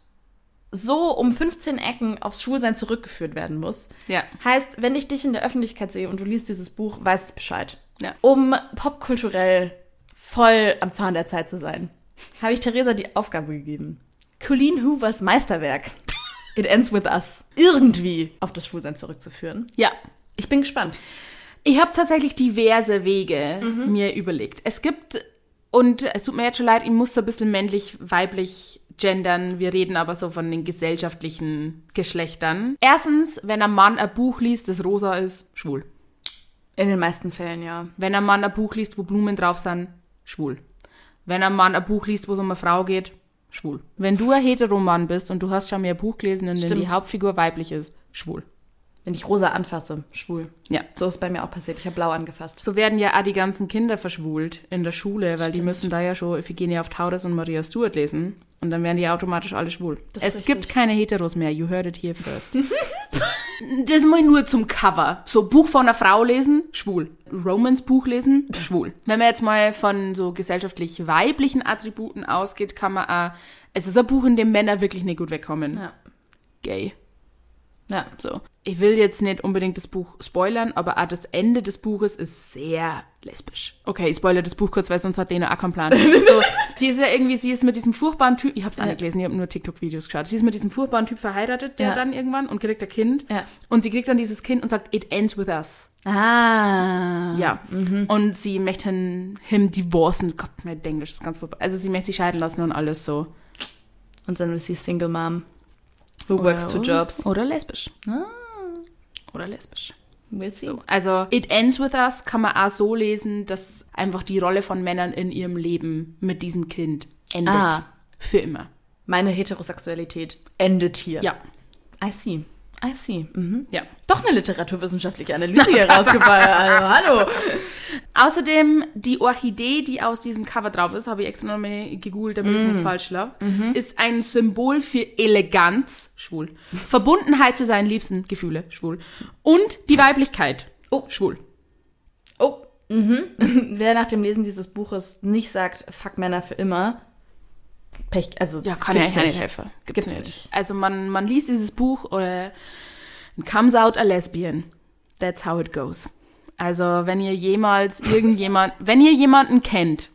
Speaker 2: so um fünfzehn Ecken aufs Schwulsein zurückgeführt werden muss.
Speaker 1: Ja.
Speaker 2: Heißt, wenn ich dich in der Öffentlichkeit sehe und du liest dieses Buch, weißt du Bescheid.
Speaker 1: Ja.
Speaker 2: Um popkulturell voll am Zahn der Zeit zu sein, habe ich Theresa die Aufgabe gegeben, Colleen Hoovers Meisterwerk It Ends With Us irgendwie auf das Schwulsein zurückzuführen.
Speaker 1: Ja.
Speaker 2: Ich bin gespannt.
Speaker 1: Ich habe tatsächlich diverse Wege mhm. mir überlegt. Es gibt, und es tut mir jetzt schon leid, ich muss so ein bisschen männlich, weiblich gendern. Wir reden aber so von den gesellschaftlichen Geschlechtern. Erstens, wenn ein Mann ein Buch liest, das rosa ist, schwul.
Speaker 2: In den meisten Fällen, ja.
Speaker 1: Wenn ein Mann ein Buch liest, wo Blumen drauf sind, schwul. Wenn ein Mann ein Buch liest, wo es um eine Frau geht, schwul. Wenn du ein Heteromann bist und du hast schon mal ein Buch gelesen, in dem die Hauptfigur weiblich ist, schwul.
Speaker 2: Wenn ich rosa anfasse, schwul.
Speaker 1: Ja.
Speaker 2: So ist es bei mir auch passiert. Ich habe blau angefasst.
Speaker 1: So werden ja auch die ganzen Kinder verschwult in der Schule, weil Stimmt. die müssen da ja schon Iphigenie auf Taurus und Maria Stuart lesen. Und dann werden die automatisch alle schwul. Das es richtig. Gibt keine Heteros mehr. You heard it here first. Das mal nur zum Cover. So Buch von einer Frau lesen, schwul. Romance-Buch lesen, schwul. Wenn man jetzt mal von so gesellschaftlich weiblichen Attributen ausgeht, kann man auch... Es ist ein Buch, in dem Männer wirklich nicht gut wegkommen.
Speaker 2: Ja.
Speaker 1: Gay.
Speaker 2: Ja.
Speaker 1: So. Ich will jetzt nicht unbedingt das Buch spoilern, aber auch das Ende des Buches ist sehr lesbisch. Okay, ich spoilere das Buch kurz, weil sonst hat Lena auch keinen Plan. So, sie ist ja irgendwie, sie ist mit diesem furchtbaren Typ, ich hab's auch nicht gelesen, ich habe nur TikTok-Videos geschaut. Sie ist mit diesem furchtbaren Typ verheiratet, der ja. dann irgendwann, und kriegt ein Kind.
Speaker 2: Ja.
Speaker 1: Und sie kriegt dann dieses Kind und sagt, it ends with us.
Speaker 2: Ah.
Speaker 1: Ja. Mhm. Und sie möchte him divorcen. Gott, mein Englisch ist ganz furchtbar. Also sie möchte sich scheiden lassen und alles so.
Speaker 2: Und dann ist sie Single Mom. Who oder, works two jobs.
Speaker 1: Oder lesbisch.
Speaker 2: Ah.
Speaker 1: Oder lesbisch.
Speaker 2: We'll see.
Speaker 1: So, also It Ends With Us kann man auch so lesen, dass einfach die Rolle von Männern in ihrem Leben mit diesem Kind endet.
Speaker 2: Ah.
Speaker 1: Für immer.
Speaker 2: Meine Heterosexualität endet hier.
Speaker 1: Ja.
Speaker 2: I see. I see. Mhm.
Speaker 1: Ja.
Speaker 2: Doch eine literaturwissenschaftliche Analyse hier rausgefallen. Also, hallo.
Speaker 1: Außerdem, die Orchidee, die aus diesem Cover drauf ist, habe ich extra noch mal gegoogelt, damit mm. ich nicht falsch lag, mhm. ist ein Symbol für Eleganz, schwul, Verbundenheit zu seinen liebsten Gefühle, schwul, und die Weiblichkeit, oh, schwul.
Speaker 2: Oh, mhm. Wer nach dem Lesen dieses Buches nicht sagt, fuck Männer für immer, Pech, also
Speaker 1: ja, kann ja nicht helfen. Gibt's, Gibt's nicht. nicht. Also man, man liest dieses Buch oder comes out a lesbian. That's how it goes. Also wenn ihr jemals irgendjemand, wenn ihr jemanden kennt,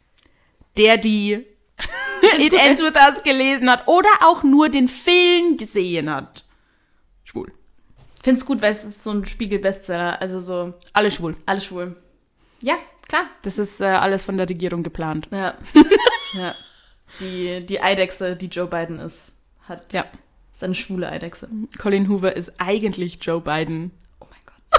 Speaker 1: der die It Ends With Us gelesen hat oder auch nur den Film gesehen hat, schwul.
Speaker 2: Find's gut, weil es ist so ein Spiegel-Bestseller, also so
Speaker 1: alle schwul.
Speaker 2: Alle schwul. Ja, klar.
Speaker 1: Das ist äh, alles von der Regierung geplant.
Speaker 2: Ja. Ja. Die, die Eidechse, die Joe Biden ist, hat
Speaker 1: ja.
Speaker 2: ist eine schwule Eidechse.
Speaker 1: Colleen Hoover ist eigentlich Joe Biden.
Speaker 2: Oh mein Gott.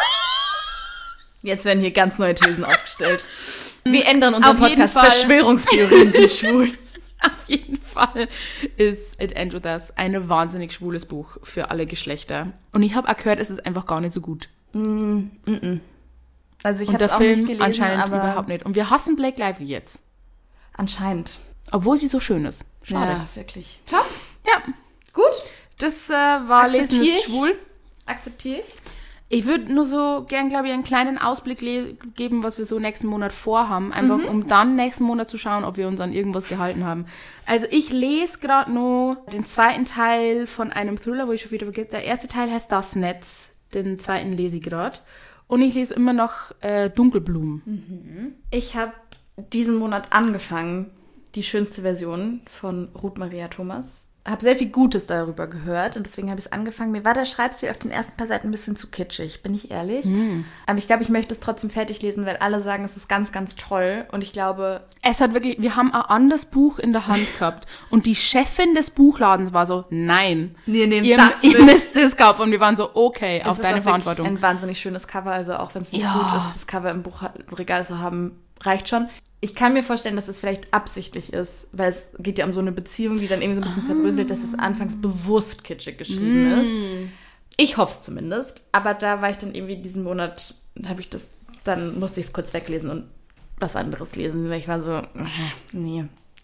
Speaker 2: Jetzt werden hier ganz neue Thesen aufgestellt. Wir ändern unseren
Speaker 1: Auf
Speaker 2: Podcast. Verschwörungstheorien sind schwul.
Speaker 1: Auf jeden Fall ist It Ends With Us ein wahnsinnig schwules Buch für alle Geschlechter. Und ich habe auch gehört, es ist einfach gar nicht so gut.
Speaker 2: Mm, mm. Also ich
Speaker 1: habe
Speaker 2: es auch
Speaker 1: Film
Speaker 2: nicht gelesen,
Speaker 1: anscheinend
Speaker 2: aber
Speaker 1: überhaupt nicht. Und wir hassen Blake Lively jetzt.
Speaker 2: Anscheinend.
Speaker 1: Obwohl sie so schön ist. Schade.
Speaker 2: Ja, wirklich. Top.
Speaker 1: Ja.
Speaker 2: Gut.
Speaker 1: Das äh, war Lesen ist schwul.
Speaker 2: Akzeptiere ich.
Speaker 1: Ich würde nur so gern, glaube ich, einen kleinen Ausblick le- geben, was wir so nächsten Monat vorhaben. Einfach, mhm. um dann nächsten Monat zu schauen, ob wir uns an irgendwas gehalten haben. Also ich lese gerade nur den zweiten Teil von einem Thriller, wo ich schon wieder vergesse. Der erste Teil heißt Das Netz. Den zweiten lese ich gerade. Und ich lese immer noch äh, Dunkelblumen.
Speaker 2: Mhm. Ich habe diesen Monat angefangen, die schönste Version von Ruth Maria Thomas. Habe sehr viel Gutes darüber gehört und deswegen habe ich es angefangen. Mir war der Schreibstil auf den ersten paar Seiten ein bisschen zu kitschig, bin ich ehrlich. Mm. Aber ich glaube, ich möchte es trotzdem fertig lesen, weil alle sagen, es ist ganz, ganz toll. Und ich glaube...
Speaker 1: Es hat wirklich... Wir haben ein anderes Buch in der Hand gehabt und die Chefin des Buchladens war so, nein,
Speaker 2: wir nehmen
Speaker 1: ihr,
Speaker 2: das
Speaker 1: ihr müsst es kaufen. Und wir waren so, okay,
Speaker 2: es
Speaker 1: auf deine Verantwortung.
Speaker 2: Es ist ein wahnsinnig schönes Cover, also auch wenn es nicht
Speaker 1: ja.
Speaker 2: gut ist, das Cover im Buchregal zu haben, reicht schon. Ich kann mir vorstellen, dass es vielleicht absichtlich ist, weil es geht ja um so eine Beziehung, die dann irgendwie so ein bisschen ah. zerbröselt, dass es anfangs bewusst kitschig geschrieben mm. ist. Ich hoffe es zumindest. Aber da war ich dann irgendwie diesen Monat, habe ich das, dann musste ich es kurz weglesen und was anderes lesen, weil ich war so, nee,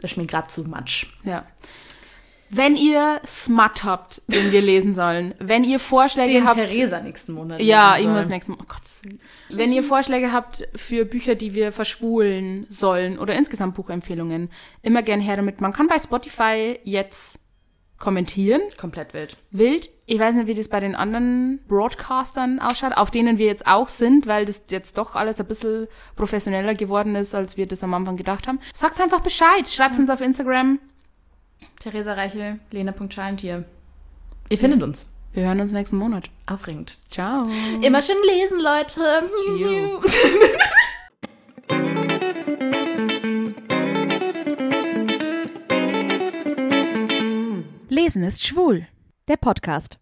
Speaker 2: Das ist mir gerade zu much.
Speaker 1: Ja. Wenn ihr Smut habt, den wir lesen sollen, wenn ihr Vorschläge
Speaker 2: Den
Speaker 1: habt...
Speaker 2: Theresa nächsten Monat
Speaker 1: Ja,
Speaker 2: lesen
Speaker 1: irgendwas
Speaker 2: soll.
Speaker 1: nächsten Monat. Oh Gott. Wenn ihr Vorschläge habt für Bücher, die wir verschwulen sollen oder insgesamt Buchempfehlungen, immer gern her damit. Man kann bei Spotify jetzt kommentieren.
Speaker 2: Komplett wild.
Speaker 1: Wild. Ich weiß nicht, wie das bei den anderen Broadcastern ausschaut, auf denen wir jetzt auch sind, weil das jetzt doch alles ein bisschen professioneller geworden ist, als wir das am Anfang gedacht haben. Sagt einfach Bescheid. Schreibt uns auf Instagram.
Speaker 2: Theresa Reichel, Lena.Schalentier. Ihr findet uns.
Speaker 1: Wir hören uns nächsten Monat.
Speaker 2: Aufregend.
Speaker 1: Ciao.
Speaker 2: Immer schön lesen, Leute.
Speaker 1: Jo.
Speaker 3: Lesen ist schwul. Der Podcast.